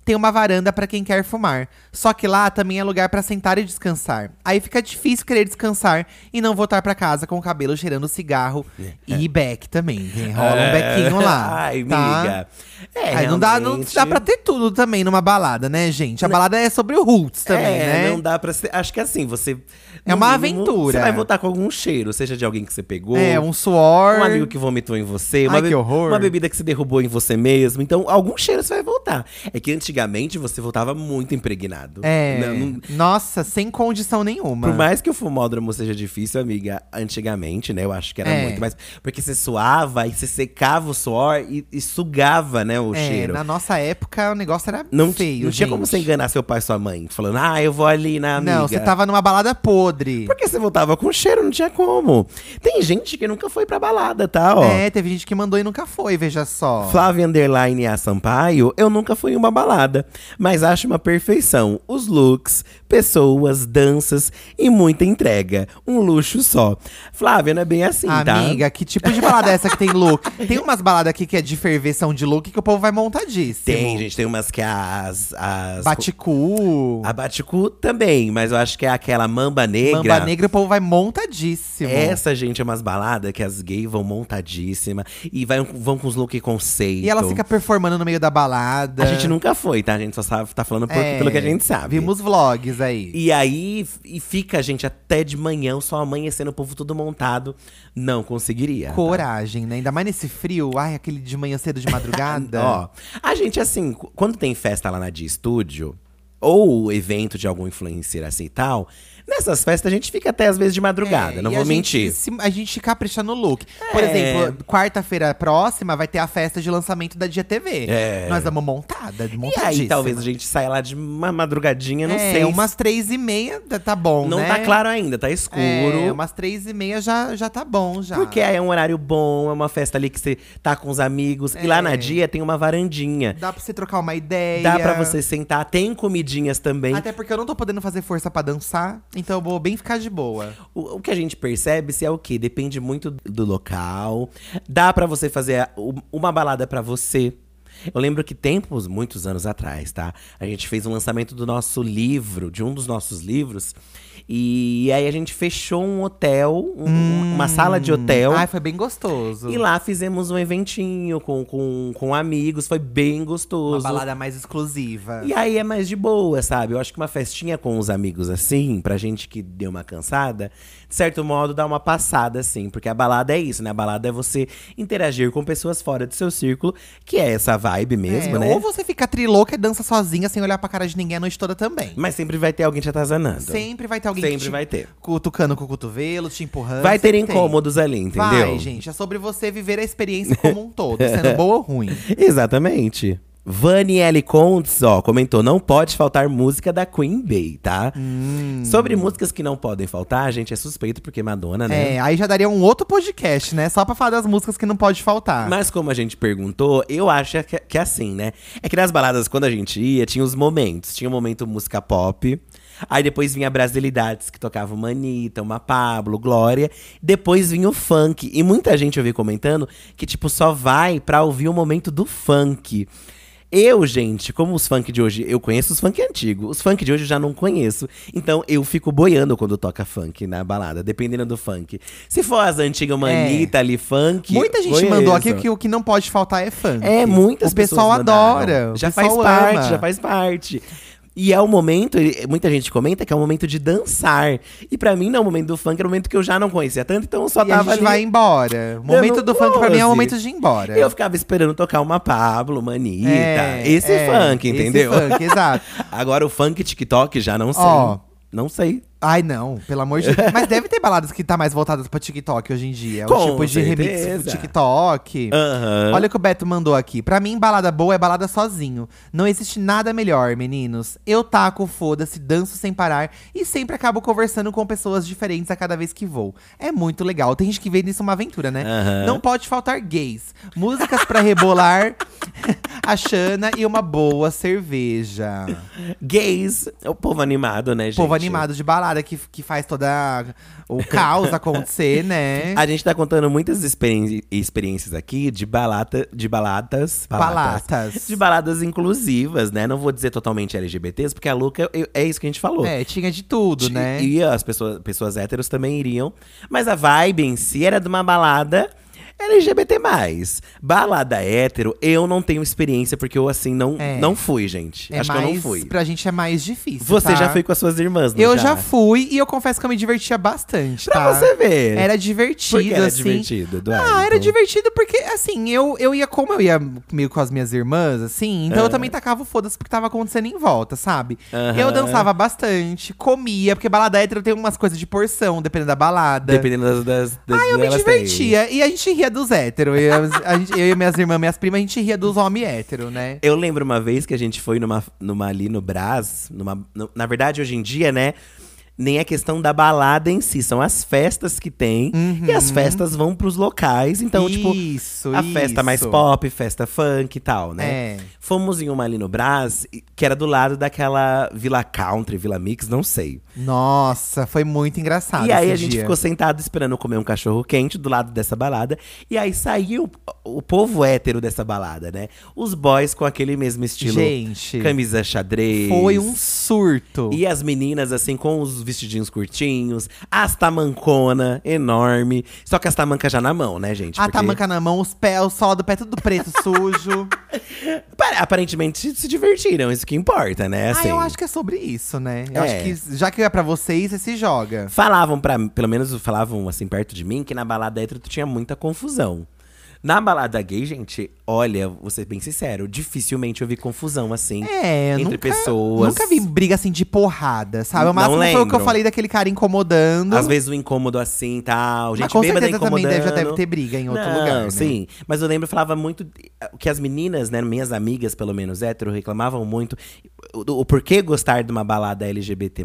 tem uma varanda pra quem quer fumar. Só que lá também é lugar pra sentar e descansar. Aí fica difícil querer descansar e não voltar pra casa com o cabelo cheirando cigarro e beck também. Rola um bequinho lá. Ai, tá? amiga. Aí não dá pra ter tudo também numa balada, né, gente? A balada é sobre o roots também, né? Não dá pra ser. Acho que assim, você. É uma aventura. Você vai voltar com algum cheiro, seja de alguém que você pegou. Um suor. Um amigo que vomitou em você. Ai, que horror. Uma bebida que você derrubou em você mesmo. Então, algum cheiro você vai voltar. É que antigamente você voltava muito impregnado. Nossa, sem condição nenhuma. Por mais que o fumódromo seja difícil, amiga, antigamente, né? Eu acho que era muito mais. Porque você suava e você secava o suor e sugava, né, o cheiro. Na nossa época o negócio era feio. Não tinha como você enganar seu pai e sua mãe, falando, eu vou ali na amiga. Não, você tava numa balada podre. Porque você voltava com cheiro, não tinha como. Tem gente que nunca foi pra balada, tá? Ó. Teve gente que mandou e nunca foi, veja só. Flávia Underline A Sampaio, eu nunca fui em uma balada, mas acho uma perfeição. Os looks, pessoas, danças e muita entrega. Um luxo só. Flávia, não é bem assim, tá? Amiga, que tipo de balada é essa que tem look? Tem umas baladas aqui que é de ferveção de look que o povo vai montadíssimo. Tem, gente, tem umas que as Baticu. A Baticu também, mas eu acho que é aquela Mamba Negra. Mamba Negra, o povo vai montadíssimo. Essa, gente, é umas baladas que as gays vão montadíssima e vão com os look conceito. E ela fica performando no meio da balada. A gente nunca foi, tá? A gente só tá falando pelo que a gente sabe. Vimos vlogs aí. E aí, fica, gente, até de manhã, só amanhecendo, o povo tudo montado. Não conseguiria. Coragem, né? Ainda mais nesse frio. Ai, aquele de manhã cedo, de madrugada. Ó, a gente, assim, quando tem festa lá na Dia Studio, ou evento de algum influencer assim e tal, nessas festas a gente fica até às vezes de madrugada, não vou mentir. A gente capricha no look. Por exemplo, quarta-feira próxima vai ter a festa de lançamento da Dia TV. Nós vamos montadíssima. E aí talvez a gente saia lá de uma madrugadinha, não sei. Umas 3h30 tá bom, não né? Não tá claro ainda, tá escuro. Umas 3h30 já tá bom, já. Porque aí é um horário bom, é uma festa ali que você tá com os amigos. E lá na Dia tem uma varandinha. Dá pra você trocar uma ideia. Dá pra você sentar, tem comidinhas também. Até porque eu não tô podendo fazer força pra dançar. Então eu vou bem ficar de boa. O que a gente percebe se é o quê? Depende muito do local. Dá pra você fazer uma balada pra você. Eu lembro que muitos anos atrás, tá? A gente fez um lançamento do nosso livro, de um dos nossos livros. E aí a gente fechou um hotel, uma sala de hotel. Ai, foi bem gostoso. E lá fizemos um eventinho com amigos, foi bem gostoso. Uma balada mais exclusiva. E aí é mais de boa, sabe? Eu acho que uma festinha com os amigos assim, pra gente que deu uma cansada, de certo modo dá uma passada assim. Porque a balada é isso, né? A balada é você interagir com pessoas fora do seu círculo, que é essa vibe mesmo, né? Ou você fica trilouca e dança sozinha, sem olhar pra cara de ninguém a noite toda também. Mas sempre vai ter alguém te atazanando. Sempre vai ter alguém Sempre vai ter. Cutucando com o cotovelo, te empurrando. Vai ter incômodos ali, entendeu? Vai, gente. É sobre você viver a experiência como um todo, sendo boa ou ruim. Exatamente. Vani L. Contes, comentou: não pode faltar música da Queen Bey, tá? Sobre músicas que não podem faltar, a gente é suspeito porque Madonna, né? Aí já daria um outro podcast, né? Só pra falar das músicas que não pode faltar. Mas como a gente perguntou, eu acho que é assim, né? É que nas baladas, quando a gente ia, tinha os momentos. Tinha o momento música pop. Aí depois vinha Brasilidades, que tocava uma Anitta, uma Pablo, Glória. Depois vinha o funk. E muita gente eu vi comentando que, tipo, só vai pra ouvir o momento do funk. Eu, gente, como os funk de hoje, eu conheço os funk antigos. Os funk de hoje eu já não conheço. Então eu fico boiando quando toca funk na balada, dependendo do funk. Se for as antigas Anitta ali, funk. Muita gente mandou aqui que o que não pode faltar é funk. Muitas pessoas. O pessoal adora. Já faz parte, já faz parte. E é o momento, muita gente comenta que é o momento de dançar. E pra mim, não é o momento do funk, era o momento que eu já não conhecia tanto, então eu só tava ali. Vai embora. O momento do funk pra mim é o momento de ir embora. Eu ficava esperando tocar uma Pablo, uma Anitta. Esse funk, entendeu? Esse funk, exato. Agora o funk TikTok já não sei. Não sei. Ai, não, pelo amor de Deus. Mas deve ter baladas que tá mais voltadas pra TikTok hoje em dia. Com o tipo de certeza. remix do TikTok. Olha o que o Beto mandou aqui. Pra mim, balada boa é balada sozinho. Não existe nada melhor, meninos. Eu taco, foda-se, danço sem parar. E sempre acabo conversando com pessoas diferentes a cada vez que vou. É muito legal. Tem gente que vê nisso uma aventura, né? Não pode faltar gays. Músicas pra rebolar. a Xana e uma boa cerveja. Gays, o povo animado, né, gente? Povo animado de balada que faz toda o caos acontecer, né? A gente tá contando muitas experiências aqui de baladas inclusivas, né? Não vou dizer totalmente LGBTs, porque a Luca é isso que a gente falou. É, tinha de tudo, né? E as pessoas héteros também iriam. Mas a vibe em si era de uma balada LGBT+. Balada hétero, eu não tenho experiência, porque eu, assim, não fui, gente. Acho que eu não fui. Pra gente é mais difícil, Você tá? já foi com as suas irmãs, não Eu já fui e eu confesso que eu me divertia bastante, Pra tá? você ver. Era divertido, Por que era assim. divertido, Eduardo? Era divertido porque, assim, eu ia como eu ia meio com as minhas irmãs, assim. Então eu também tacava o foda-se porque tava acontecendo em volta, sabe? Eu dançava bastante, comia. Porque balada hétero tem umas coisas de porção, dependendo da balada. Dependendo das Eu me divertia. E a gente ria dos héteros. Eu e minhas irmãs, minhas primas, a gente ria dos homens héteros, né? Eu lembro uma vez que a gente foi numa ali no Brás. Na verdade, hoje em dia, né? Nem é questão da balada em si, são as festas que tem. E as festas vão pros locais. Então, a festa mais pop, festa funk e tal, né? Fomos em uma ali no Brás, que era do lado daquela Vila Country, Vila Mix, não sei. Nossa, foi muito engraçado. E aí esse a gente dia. ficou sentado esperando comer um cachorro quente do lado dessa balada. E aí saiu o povo hétero dessa balada, né? Os boys com aquele mesmo estilo. Gente, camisa xadrez. foi um surto. E as meninas, assim, com os vestidinhos curtinhos. As tamancona enorme. Só que as tamancas já na mão, né, gente? A tamanca na mão, os pés, o sola do pé tudo preto, sujo. Aparentemente se divertiram, isso que importa, né? Assim, eu acho que é sobre isso, né? Eu acho que, já que é pra vocês, você se joga. Falavam pelo menos falavam assim perto de mim, que na balada hétero tinha muita confusão. Na balada gay, gente, olha, vou ser bem sincero, dificilmente eu vi confusão, assim, entre pessoas. Nunca vi briga, assim, de porrada, sabe? O máximo foi o que eu falei daquele cara incomodando. Às vezes o incômodo, assim, tal, gente com bêbada certeza incomodando. também já deve ter briga em outro lugar, né? Sim, mas eu lembro, falava muito que as meninas, né, minhas amigas, pelo menos, hétero, reclamavam muito. O porquê gostar de uma balada LGBT+,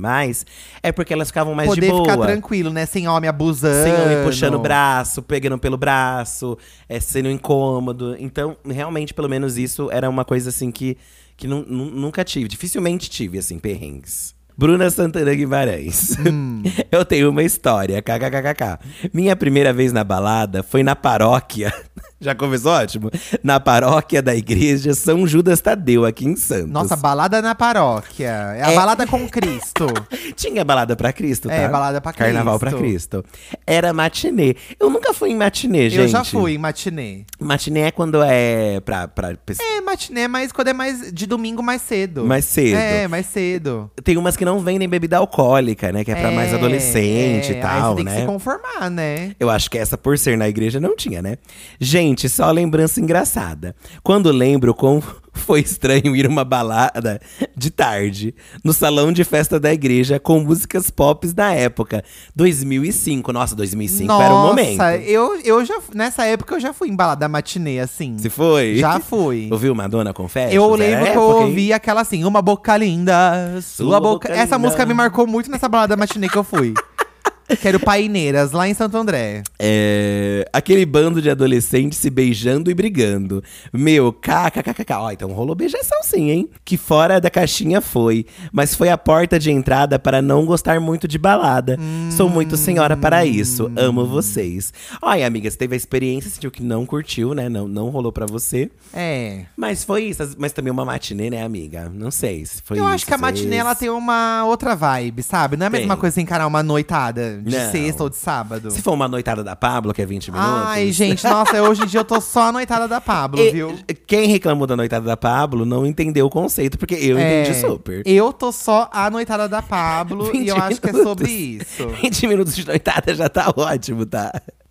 é porque elas ficavam mais de boa. Poder ficar tranquilo, né? Sem homem abusando. Sem homem puxando o braço, pegando pelo braço, sendo incômodo. Então, realmente, pelo menos isso era uma coisa assim que nunca tive. Dificilmente tive, assim, perrengues. Bruna Santana Guimarães. Eu tenho uma história, kkkk. Minha primeira vez na balada foi na paróquia. Já começou ótimo? Na paróquia da igreja São Judas Tadeu, aqui em Santos. Nossa, balada na paróquia. É a balada com Cristo. Tinha balada pra Cristo, tá? Balada pra Cristo. Carnaval pra Cristo. Era matinê. Eu nunca fui em matinê, gente. Eu já fui em matinê. Matinê é quando é pra… Matinê, mas quando é mais de domingo mais cedo. Mais cedo. Mais cedo. Tem umas que não vendem bebida alcoólica, né? Que é pra mais adolescente e tal, aí você tem né? que se conformar, né? Eu acho que essa, por ser na igreja, não tinha, né? Gente, só lembrança engraçada. Quando lembro como foi estranho ir a uma balada de tarde, no salão de festa da igreja, com músicas pop da época. 2005. Nossa, 2005 era o momento. Nossa, eu já… Nessa época eu já fui em balada matinê, assim. Você foi? Já fui. Ouviu Madonna Confessions? Eu lembro que eu ouvi aquela assim, uma boca linda, sua boca… Essa linda. música me marcou muito nessa balada matinê que eu fui. Que era o Paineiras, lá em Santo André. Aquele bando de adolescentes se beijando e brigando. Meu, kkkk. Ó, então rolou beijação sim, hein? Que fora da caixinha foi. Mas foi a porta de entrada para não gostar muito de balada. Sou muito senhora para isso. Amo vocês. Olha, amiga, você teve a experiência, sentiu que não curtiu, né? Não rolou pra você. Mas foi isso. Mas também uma matinê, né, amiga? Não sei se foi isso. Eu acho que a matinê, ela tem uma outra vibe, sabe? Não é a mesma coisa você encarar uma noitada de sexta ou de sábado. Se for uma noitada da Pablo, que é 20 minutos… Ai, gente, nossa, hoje em dia eu tô só a noitada da Pablo, viu? Quem reclamou da noitada da Pablo não entendeu o conceito, porque eu entendi super. Eu tô só a noitada da Pablo e eu acho que é sobre isso. 20 minutos de noitada já tá ótimo, tá?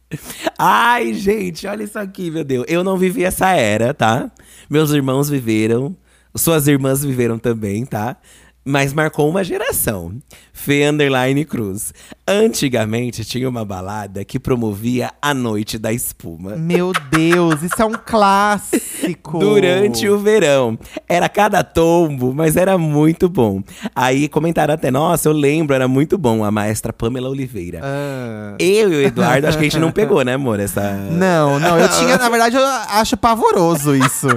Ai, gente, olha isso aqui, meu Deus. Eu não vivi essa era, tá? Meus irmãos viveram, suas irmãs viveram também, tá? Mas marcou uma geração. Fê _ Cruz. Antigamente tinha uma balada que promovia a Noite da Espuma. Meu Deus, isso é um clássico. Durante o verão. Era cada tombo, mas era muito bom. Aí comentaram até, nossa, eu lembro, era muito bom. A maestra Pamela Oliveira. Eu e o Eduardo, acho que a gente não pegou, né, amor? Não, eu tinha, na verdade, eu acho pavoroso isso.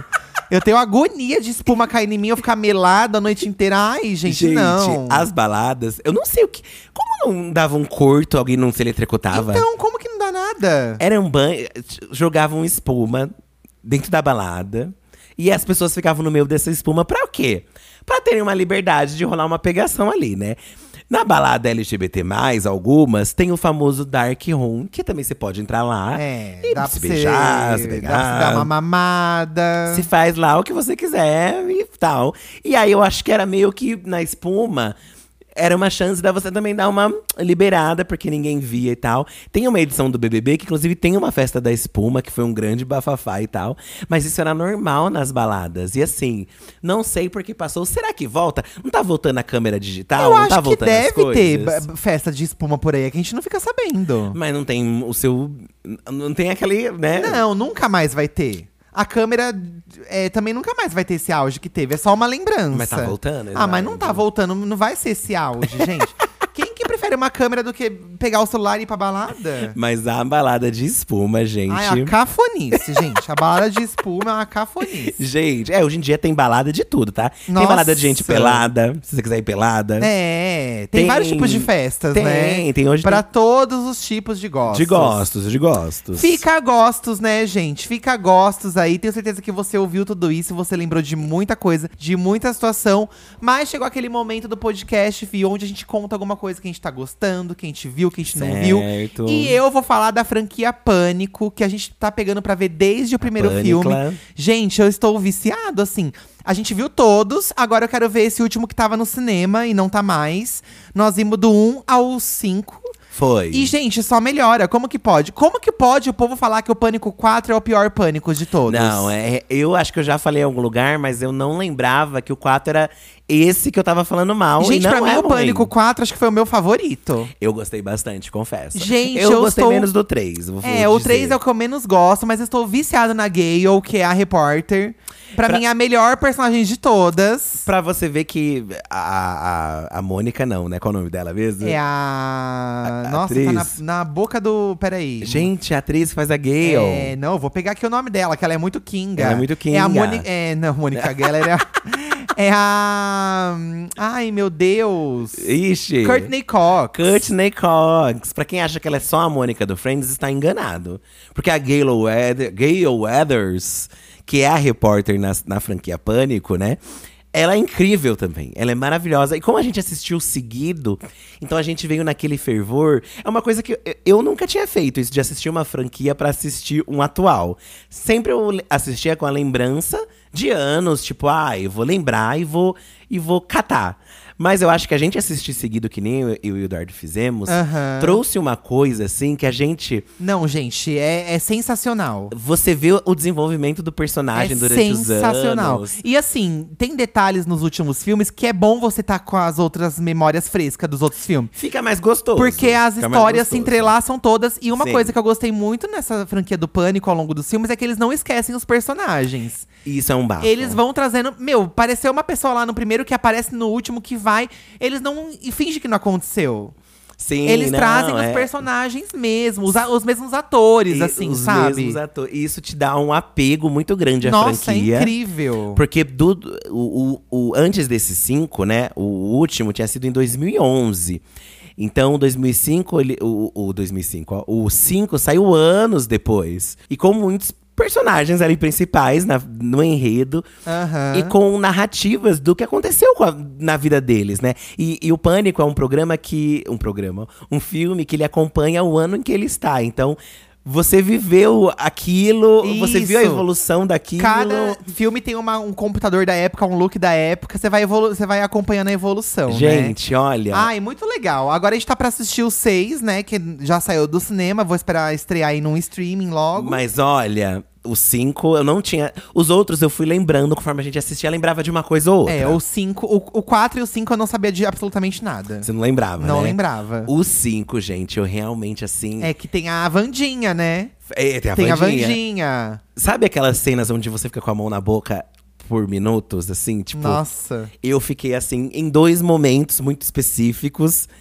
Eu tenho agonia de espuma cair em mim, eu ficar melada a noite inteira. Ai, gente, não. As baladas, eu não sei o que… Como não dava um corto, alguém não se eletrocutava? Então, como que não dá nada? Era um banho… Jogavam espuma dentro da balada. E as pessoas ficavam no meio dessa espuma pra o quê? Pra terem uma liberdade de rolar uma pegação ali, né? Na balada LGBT+, algumas, tem o famoso Dark Room, que também você pode entrar lá e dá se pra beijar, você, se pegar. dá pra você dar uma mamada. Se faz lá o que você quiser e tal. E aí eu acho que era meio que na espuma… Era uma chance de você também dar uma liberada, porque ninguém via e tal. Tem uma edição do BBB, que inclusive tem uma festa da espuma, que foi um grande bafafá e tal. Mas isso era normal nas baladas. E assim, não sei por que passou. Será que volta? Não tá voltando a câmera digital? Eu Não acho tá que voltando as deve ter coisas? festa de espuma por aí, é que a gente não fica sabendo. Mas não tem o seu… Não tem aquele, né? Não, nunca mais vai ter. A câmera também nunca mais vai ter esse auge que teve. É só uma lembrança. Mas tá voltando, Ah, mas não Eduardo. tá voltando. Não vai ser esse auge, gente. Quem que prefere uma câmera do que pegar o celular e ir pra balada? Mas a balada de espuma, gente… Ai, a cafonice, gente. A balada de espuma é uma cafonice. Gente, hoje em dia tem balada de tudo, tá? Tem Nossa. balada de gente pelada, se você quiser ir pelada. Tem Tem- vários tipos de festas, né? tem hoje Pra todos os tipos de gostos. De gostos. Fica a gostos, né, gente? Fica a gostos aí. Tenho certeza que você ouviu tudo isso, você lembrou de muita coisa, de muita situação. Mas chegou aquele momento do podcast, Fih, onde a gente conta alguma coisa que a gente tá gostando, que a gente viu, que a gente não viu. Certo. E eu vou falar da franquia Pânico, que a gente tá pegando pra ver desde o primeiro Pânicla. filme. Gente, eu estou viciado, assim. A gente viu todos, agora eu quero ver esse último que tava no cinema e não tá mais. Nós vimos do 1 ao 5. Foi. E, gente, só melhora. Como que pode? Como que pode o povo falar que o Pânico 4 é o pior Pânico de todos? Não, eu acho que eu já falei em algum lugar, mas eu não lembrava que o 4 era esse que eu tava falando mal. Gente, e não pra mim é o ruim. Pânico 4 acho que foi o meu favorito. Eu gostei bastante, confesso. Gente, eu eu gostei estou- menos do 3. Vou O 3 dizer. é o que eu menos gosto, mas eu estou viciado na Gale, que é a repórter. Pra mim, é a melhor personagem de todas. Pra você ver que a Mônica não, né? Qual é o nome dela mesmo? É a… A Nossa, atriz. tá na boca do… Peraí. Gente, a atriz que faz a Gale. Não, eu vou pegar aqui o nome dela, que ela é muito Kinga. Ela é muito É a Kinga. Mônica… não, Mônica Geller é a… É a… Ai, meu Deus. Ixi. Courtney Cox. Courtney Cox. Pra quem acha que ela é só a Mônica do Friends, está enganado. Porque a Gale Weathers, que é a repórter na franquia Pânico, né? Ela é incrível também. Ela é maravilhosa. E como a gente assistiu seguido, então a gente veio naquele fervor. É uma coisa que eu nunca tinha feito, isso de assistir uma franquia pra assistir um atual. Sempre eu assistia com a lembrança de anos, tipo, eu vou lembrar e vou catar. Mas eu acho que a gente assistir seguido, que nem eu e o Eduardo fizemos, Aham. trouxe uma coisa, assim, que a gente… Não, gente, é sensacional. Você vê o desenvolvimento do personagem durante os sensacional. anos. E assim, tem detalhes nos últimos filmes que é bom você estar com as outras memórias frescas dos outros filmes. Fica mais gostoso. Porque as Fica mais histórias se gostoso. entrelaçam todas. E uma Sim. coisa que eu gostei muito nessa franquia do Pânico ao longo dos filmes é que eles não esquecem os personagens. Isso é um bafo. Eles vão trazendo… pareceu uma pessoa lá no primeiro que aparece no último que vai… Eles não… E finge que não aconteceu. Sim, Eles não, trazem os personagens mesmo, os mesmos atores, E assim, os sabe? mesmos atores. E isso te dá um apego muito grande à Nossa, franquia. é incrível. Porque antes desses 5, né? O último tinha sido em 2011. Então, 2005, o 5 saiu anos depois. E com muitos personagens ali principais no enredo. Aham. E com narrativas do que aconteceu na vida deles, né? E o Pânico é um filme que ele acompanha o ano em que ele está. Então, você viveu aquilo, você viu a Isso. evolução daquilo. Cada filme tem um computador da época, um look da época. Você vai acompanhando a evolução, né? Gente, olha. Ai, muito legal. Agora a gente tá pra assistir o 6, né? Que já saiu do cinema. Vou esperar estrear aí num streaming logo. Mas olha, os 5 eu não tinha. Os outros eu fui lembrando, conforme a gente assistia, lembrava de uma coisa ou outra. O 5, o 4 e o 5 eu não sabia de absolutamente nada. Você não lembrava, Não né? lembrava. O 5, gente, eu realmente assim. É que tem a Wandinha, né? Tem a a Wandinha. Wandinha. Sabe aquelas cenas onde você fica com a mão na boca por minutos, assim? Tipo, Nossa. eu fiquei assim, em 2 momentos muito específicos.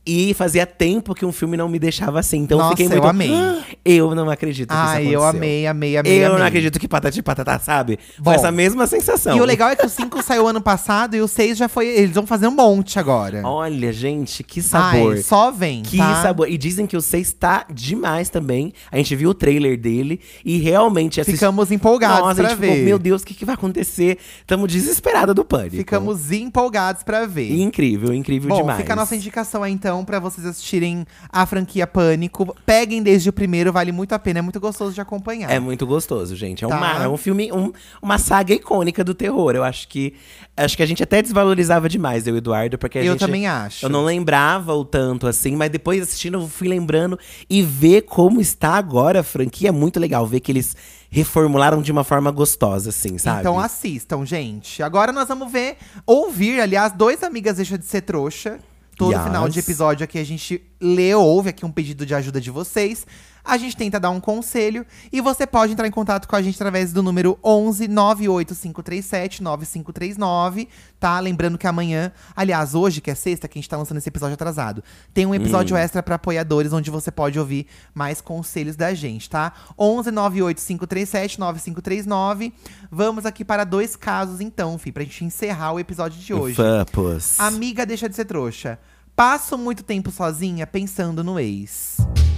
E fazia tempo que um filme não me deixava assim. Então eu Nossa, fiquei muito. eu amei. Eu não acredito que isso aconteceu. eu amei. Eu amei. não acredito que Patati Patatá, sabe? Bom, Foi essa mesma sensação. E o legal é que o 5 saiu ano passado e o 6 já foi. Eles vão fazer um monte agora. Olha, gente, que sabor. Ai, só vem. Que tá? sabor. E dizem que o 6 tá demais também. A gente viu o trailer dele e realmente Ficamos empolgados Nossa, pra a gente ficou, ver. meu Deus, o que vai acontecer? Tamo desesperada do pânico. Ficamos empolgados pra ver. Incrível, incrível Bom, demais. fica a nossa indicação aí, então, pra vocês assistirem a franquia Pânico. Peguem desde o primeiro, vale muito a pena. É muito gostoso de acompanhar. É muito gostoso, gente. Tá. É um filme, uma saga icônica do terror. Eu acho que a gente até desvalorizava demais, eu e o Eduardo, porque a Eu gente… também acho. Eu não lembrava o tanto assim, mas depois assistindo eu fui lembrando. E ver como está agora a franquia é muito legal. Ver que eles reformularam de uma forma gostosa, assim, sabe? Então assistam, gente. Agora nós vamos ouvir, aliás, dois amigas deixa de ser trouxa. Todo Yes. final de episódio aqui a gente ouve aqui um pedido de ajuda de vocês. A gente tenta dar um conselho e você pode entrar em contato com a gente através do número 11 98537 9539, tá? Lembrando que amanhã, aliás, hoje, que é sexta, que a gente tá lançando esse episódio atrasado, tem um episódio extra pra apoiadores, onde você pode ouvir mais conselhos da gente, tá? 11 98537 9539. Vamos aqui para 2 casos, então, pra gente encerrar o episódio de hoje. Fapos. Amiga deixa de ser trouxa. Passo muito tempo sozinha pensando no ex.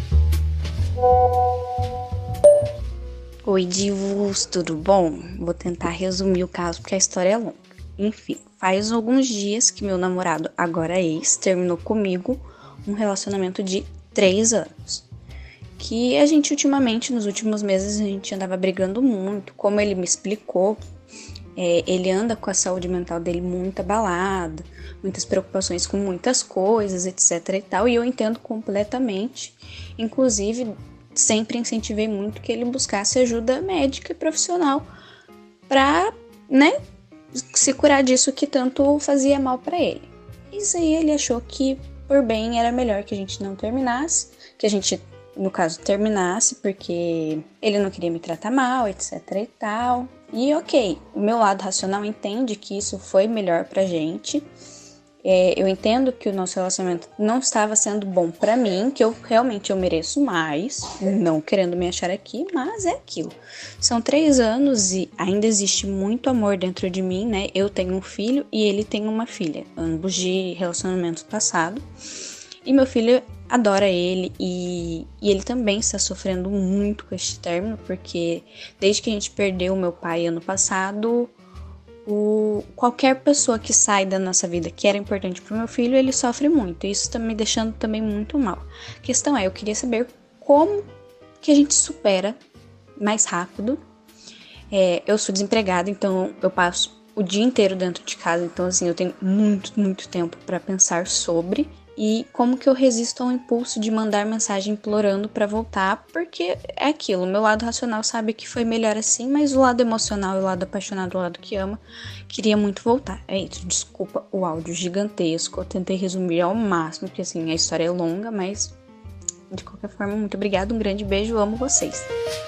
Oi, divos, tudo bom? Vou tentar resumir o caso porque a história é longa. Enfim, faz alguns dias que meu namorado, agora ex, terminou comigo um relacionamento de 3 anos. Que a gente ultimamente, nos últimos meses, a gente andava brigando muito. Como ele me explicou, ele anda com a saúde mental dele muito abalada, muitas preocupações com muitas coisas, etc e tal. E eu entendo completamente. Inclusive, sempre incentivei muito que ele buscasse ajuda médica e profissional pra, se curar disso que tanto fazia mal pra ele. Isso aí ele achou que, por bem, era melhor que a gente não terminasse, que a gente, no caso, terminasse, porque ele não queria me tratar mal, etc e tal. E ok, o meu lado racional entende que isso foi melhor pra gente. Eu entendo que o nosso relacionamento não estava sendo bom pra mim, que eu mereço mais, não querendo me achar aqui, mas é aquilo. São 3 anos e ainda existe muito amor dentro de mim, né? Eu tenho um filho e ele tem uma filha, ambos de relacionamento passado. E meu filho adora ele e ele também está sofrendo muito com este término, porque desde que a gente perdeu o meu pai ano passado, qualquer pessoa que sai da nossa vida que era importante para o meu filho, ele sofre muito. E isso está me deixando também muito mal. A questão eu queria saber como que a gente supera mais rápido. Eu sou desempregada, então eu passo o dia inteiro dentro de casa. Então, assim, eu tenho muito tempo para pensar sobre. E como que eu resisto ao impulso de mandar mensagem implorando pra voltar, porque é aquilo, o meu lado racional sabe que foi melhor assim, mas o lado emocional e o lado apaixonado, o lado que ama, queria muito voltar. É isso, desculpa o áudio gigantesco, eu tentei resumir ao máximo, porque assim, a história é longa, mas de qualquer forma, muito obrigada, um grande beijo, amo vocês.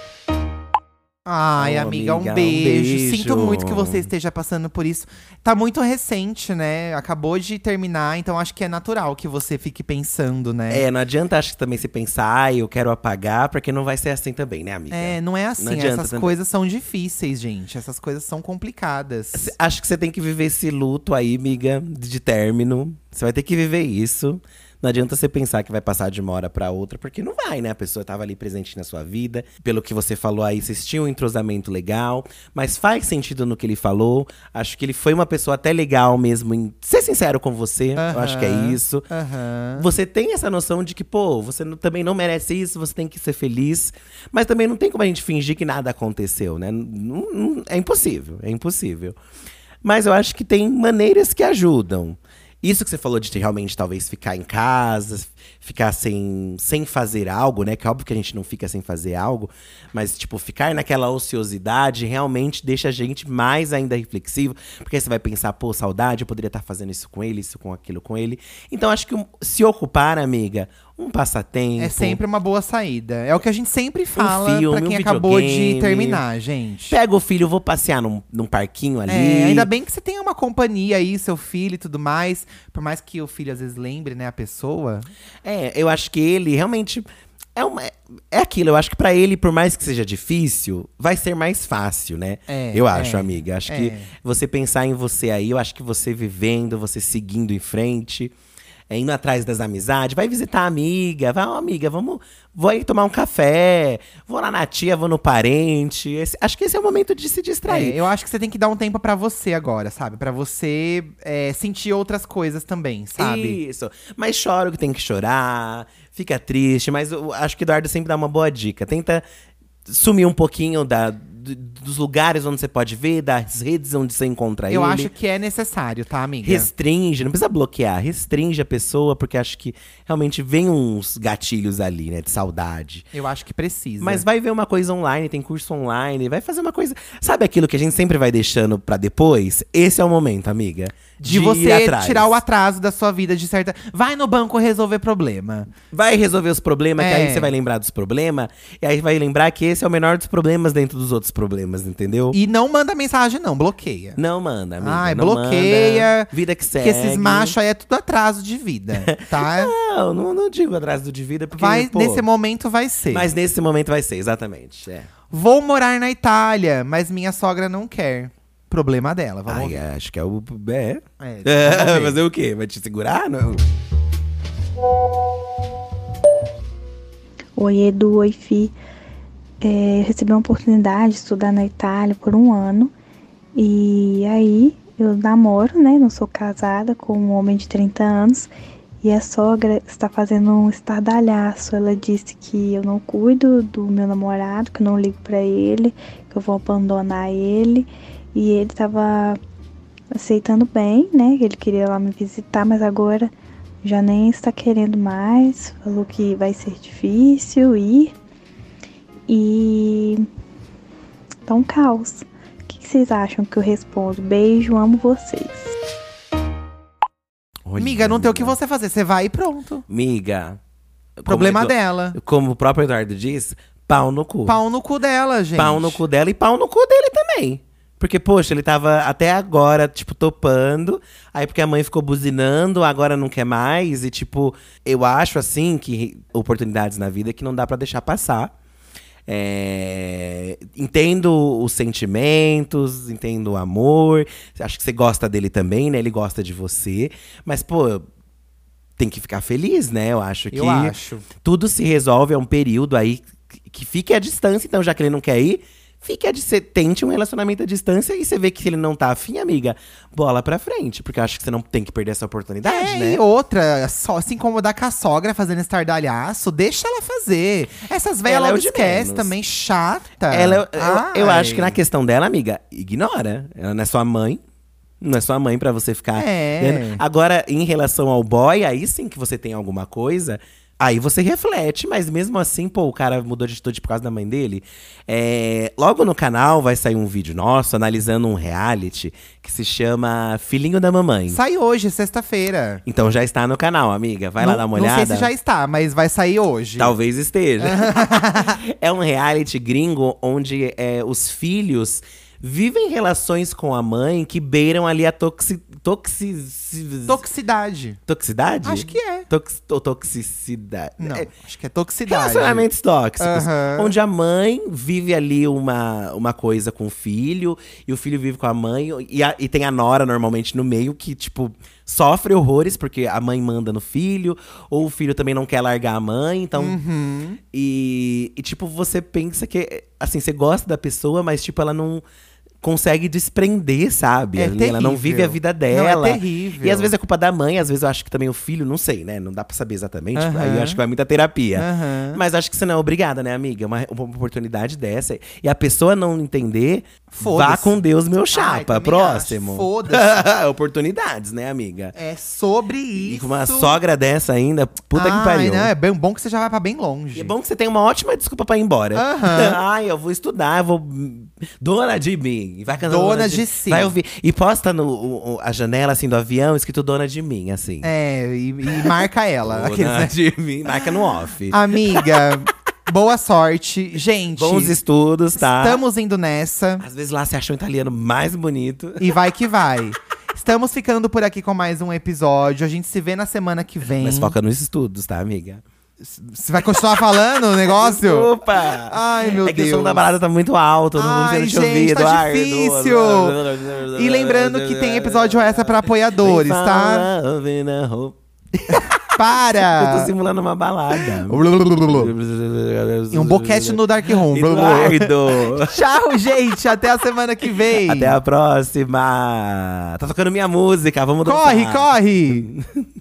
Ai, amiga, um beijo. Sinto muito que você esteja passando por isso. Tá muito recente, né? Acabou de terminar, então acho que é natural que você fique pensando, né? Não adianta, acho que também se pensar, eu quero apagar, porque não vai ser assim também, né, amiga? Não é assim. Não adianta Essas também. coisas são difíceis, gente. Essas coisas são complicadas. Acho que você tem que viver esse luto aí, amiga, de término. Você vai ter que viver isso. Não adianta você pensar que vai passar de uma hora pra outra, porque não vai, né? A pessoa tava ali presente na sua vida. Pelo que você falou aí, vocês tinham um entrosamento legal. Mas faz sentido no que ele falou. Acho que ele foi uma pessoa até legal mesmo em ser sincero com você. Eu acho que é isso. Você tem essa noção de que, você também não merece isso, você tem que ser feliz. Mas também não tem como a gente fingir que nada aconteceu, né? É impossível, é impossível. Mas eu acho que tem maneiras que ajudam. Isso que você falou de realmente talvez ficar em casa, ficar sem fazer algo, né? Que é óbvio que a gente não fica sem fazer algo. Mas, tipo, ficar naquela ociosidade realmente deixa a gente mais ainda reflexivo. Porque aí você vai pensar, saudade, eu poderia estar fazendo isso com ele, isso com aquilo com ele. Então, acho que se ocupar, amiga, um passatempo. É sempre uma boa saída. É o que a gente sempre fala filme, pra quem um acabou de videogame. terminar, gente. Pega o filho, vou passear num parquinho ali. Ainda bem que você tem uma companhia aí, seu filho e tudo mais. Por mais que o filho às vezes lembre, né, a pessoa. Eu acho que ele realmente… É aquilo, eu acho que pra ele, por mais que seja difícil, vai ser mais fácil, né? Eu acho, amiga. Acho que você pensar em você aí, eu acho que você vivendo, você seguindo em frente… indo atrás das amizades, vai visitar a amiga, vai, amiga, vou aí tomar um café, vou lá na tia, vou no parente. Acho que esse é o momento de se distrair. Eu acho que você tem que dar um tempo pra você agora, sabe? Pra você sentir outras coisas também, sabe? Isso. Mas chora o que tem que chorar, fica triste, mas eu acho que o Eduardo sempre dá uma boa dica. Tenta sumir um pouquinho dos lugares onde você pode ver, das redes onde você encontra ele. Eu acho que é necessário, tá, amiga? Restringe, não precisa bloquear, restringe a pessoa, porque acho que realmente vem uns gatilhos ali, né, de saudade. Eu acho que precisa. Mas vai ver uma coisa online, tem curso online, vai fazer uma coisa… Sabe aquilo que a gente sempre vai deixando pra depois? Esse é o momento, amiga. De você tirar o atraso da sua vida de certa… Vai no banco resolver problema. Vai resolver os problemas, que aí você vai lembrar dos problemas. E aí vai lembrar que esse é o menor dos problemas dentro dos outros problemas, entendeu? E não manda mensagem não, bloqueia. Não manda, amiga. Ai, não bloqueia. Manda. Vida que segue. Porque esses machos aí é tudo atraso de vida, tá? não digo atraso de vida, porque… Nesse momento vai ser. Mas nesse momento vai ser, exatamente. Vou morar na Itália, mas minha sogra não quer. Problema dela, vamos ver. Acho que é o… vamos Vai ver. fazer o quê? Vai te segurar? Não. Oi, Edu, oi, Fi. Eu recebi uma oportunidade de estudar na Itália por 1 ano. E aí, eu namoro, né? Não sou casada com um homem de 30 anos. E a sogra está fazendo um estardalhaço. Ela disse que eu não cuido do meu namorado, que eu não ligo pra ele, que eu vou abandonar ele. E ele estava aceitando bem, né? Ele queria lá me visitar, mas agora já nem está querendo mais. Falou que vai ser difícil ir. E tá um caos. O que vocês acham que eu respondo? Beijo, amo vocês. Olha, Amiga, não tem o que você fazer. Você vai e pronto. Amiga. Problema dela. Como o próprio Eduardo diz, pau no cu. Pau no cu dela, gente. Pau no cu dela e pau no cu dele também. Porque, poxa, ele tava até agora, tipo, topando. Aí porque a mãe ficou buzinando, agora não quer mais. E, tipo, eu acho, assim, que oportunidades na vida que não dá pra deixar passar. Entendo os sentimentos, entendo o amor. Acho que você gosta dele também, né? Ele gosta de você. Mas, pô, tem que ficar feliz, né? Eu acho que tudo se resolve, é um período aí que fique à distância. Então, já que ele não quer ir, tente um relacionamento à distância. E você vê que ele não tá afim, amiga, bola pra frente. Porque eu acho que você não tem que perder essa oportunidade, né? E outra, só se incomodar com a sogra fazendo estardalhaço, deixa ela fazer. Essas velhas Ela é logo o de esquece menos. também, chata. Eu acho que na questão dela, amiga, ignora. Ela não é sua mãe. Não é sua mãe pra você ficar… vendo. Agora, em relação ao boy, aí sim que você tem alguma coisa… Aí você reflete, mas mesmo assim, pô, o cara mudou de atitude por causa da mãe dele. Logo no canal vai sair um vídeo nosso analisando um reality que se chama Filhinho da Mamãe. Sai hoje, sexta-feira. Então já está no canal, amiga. Vai lá dar uma olhada. Não sei se já está, mas vai sair hoje. Talvez esteja. É um reality gringo onde os filhos vivem relações com a mãe que beiram ali a toxicidade. Toxicidade? Acho que é. Toxicidade. Não, acho que é toxicidade. Relacionamentos tóxicos. Uhum. Onde a mãe vive ali uma coisa com o filho, e o filho vive com a mãe, e tem a nora normalmente no meio que, tipo, sofre horrores porque a mãe manda no filho, ou o filho também não quer largar a mãe, então… E tipo, você pensa que, assim, você gosta da pessoa, mas tipo, ela não consegue desprender, sabe? Ela não vive a vida dela. Não, é terrível. E às vezes é culpa da mãe, às vezes eu acho que também o filho, não sei, né? Não dá pra saber exatamente. Aí eu acho que vai muita terapia. Mas acho que você não é obrigada, né, amiga? Uma oportunidade dessa. E a pessoa não entender, vá com Deus, meu chapa. Próximo. Foda-se. Oportunidades, né, amiga? É sobre isso. E com uma sogra dessa ainda, puta que pariu. Não, é bom que você já vai pra bem longe. E é bom que você tem uma ótima desculpa pra ir embora. Ai, eu vou estudar, eu vou… Dona de mim. mim. Vai cantando Dona de si. Vai ouvir. E posta a janela, assim, do avião, escrito Dona de Mim, assim. E marca ela. Dona de Mim. Marca no off. Amiga, boa sorte. Gente, Bons estudos, tá? estamos indo nessa. Às vezes lá você acha um italiano mais bonito. E vai que vai. Estamos ficando por aqui com mais um episódio. A gente se vê na semana que vem. Mas foca nos estudos, tá, amiga? Você vai continuar falando o negócio? Desculpa! Ai, meu Deus. É que o som da balada tá muito alto, não sei te ouvir, gente, tá Eduardo. difícil. E lembrando que tem episódio extra pra apoiadores, tá? Para! Eu tô simulando uma balada. E um boquete no Dark Room. Eduardo! Tchau, gente. Até a semana que vem. Até a próxima! Tá tocando minha música, vamos dançar. Corre!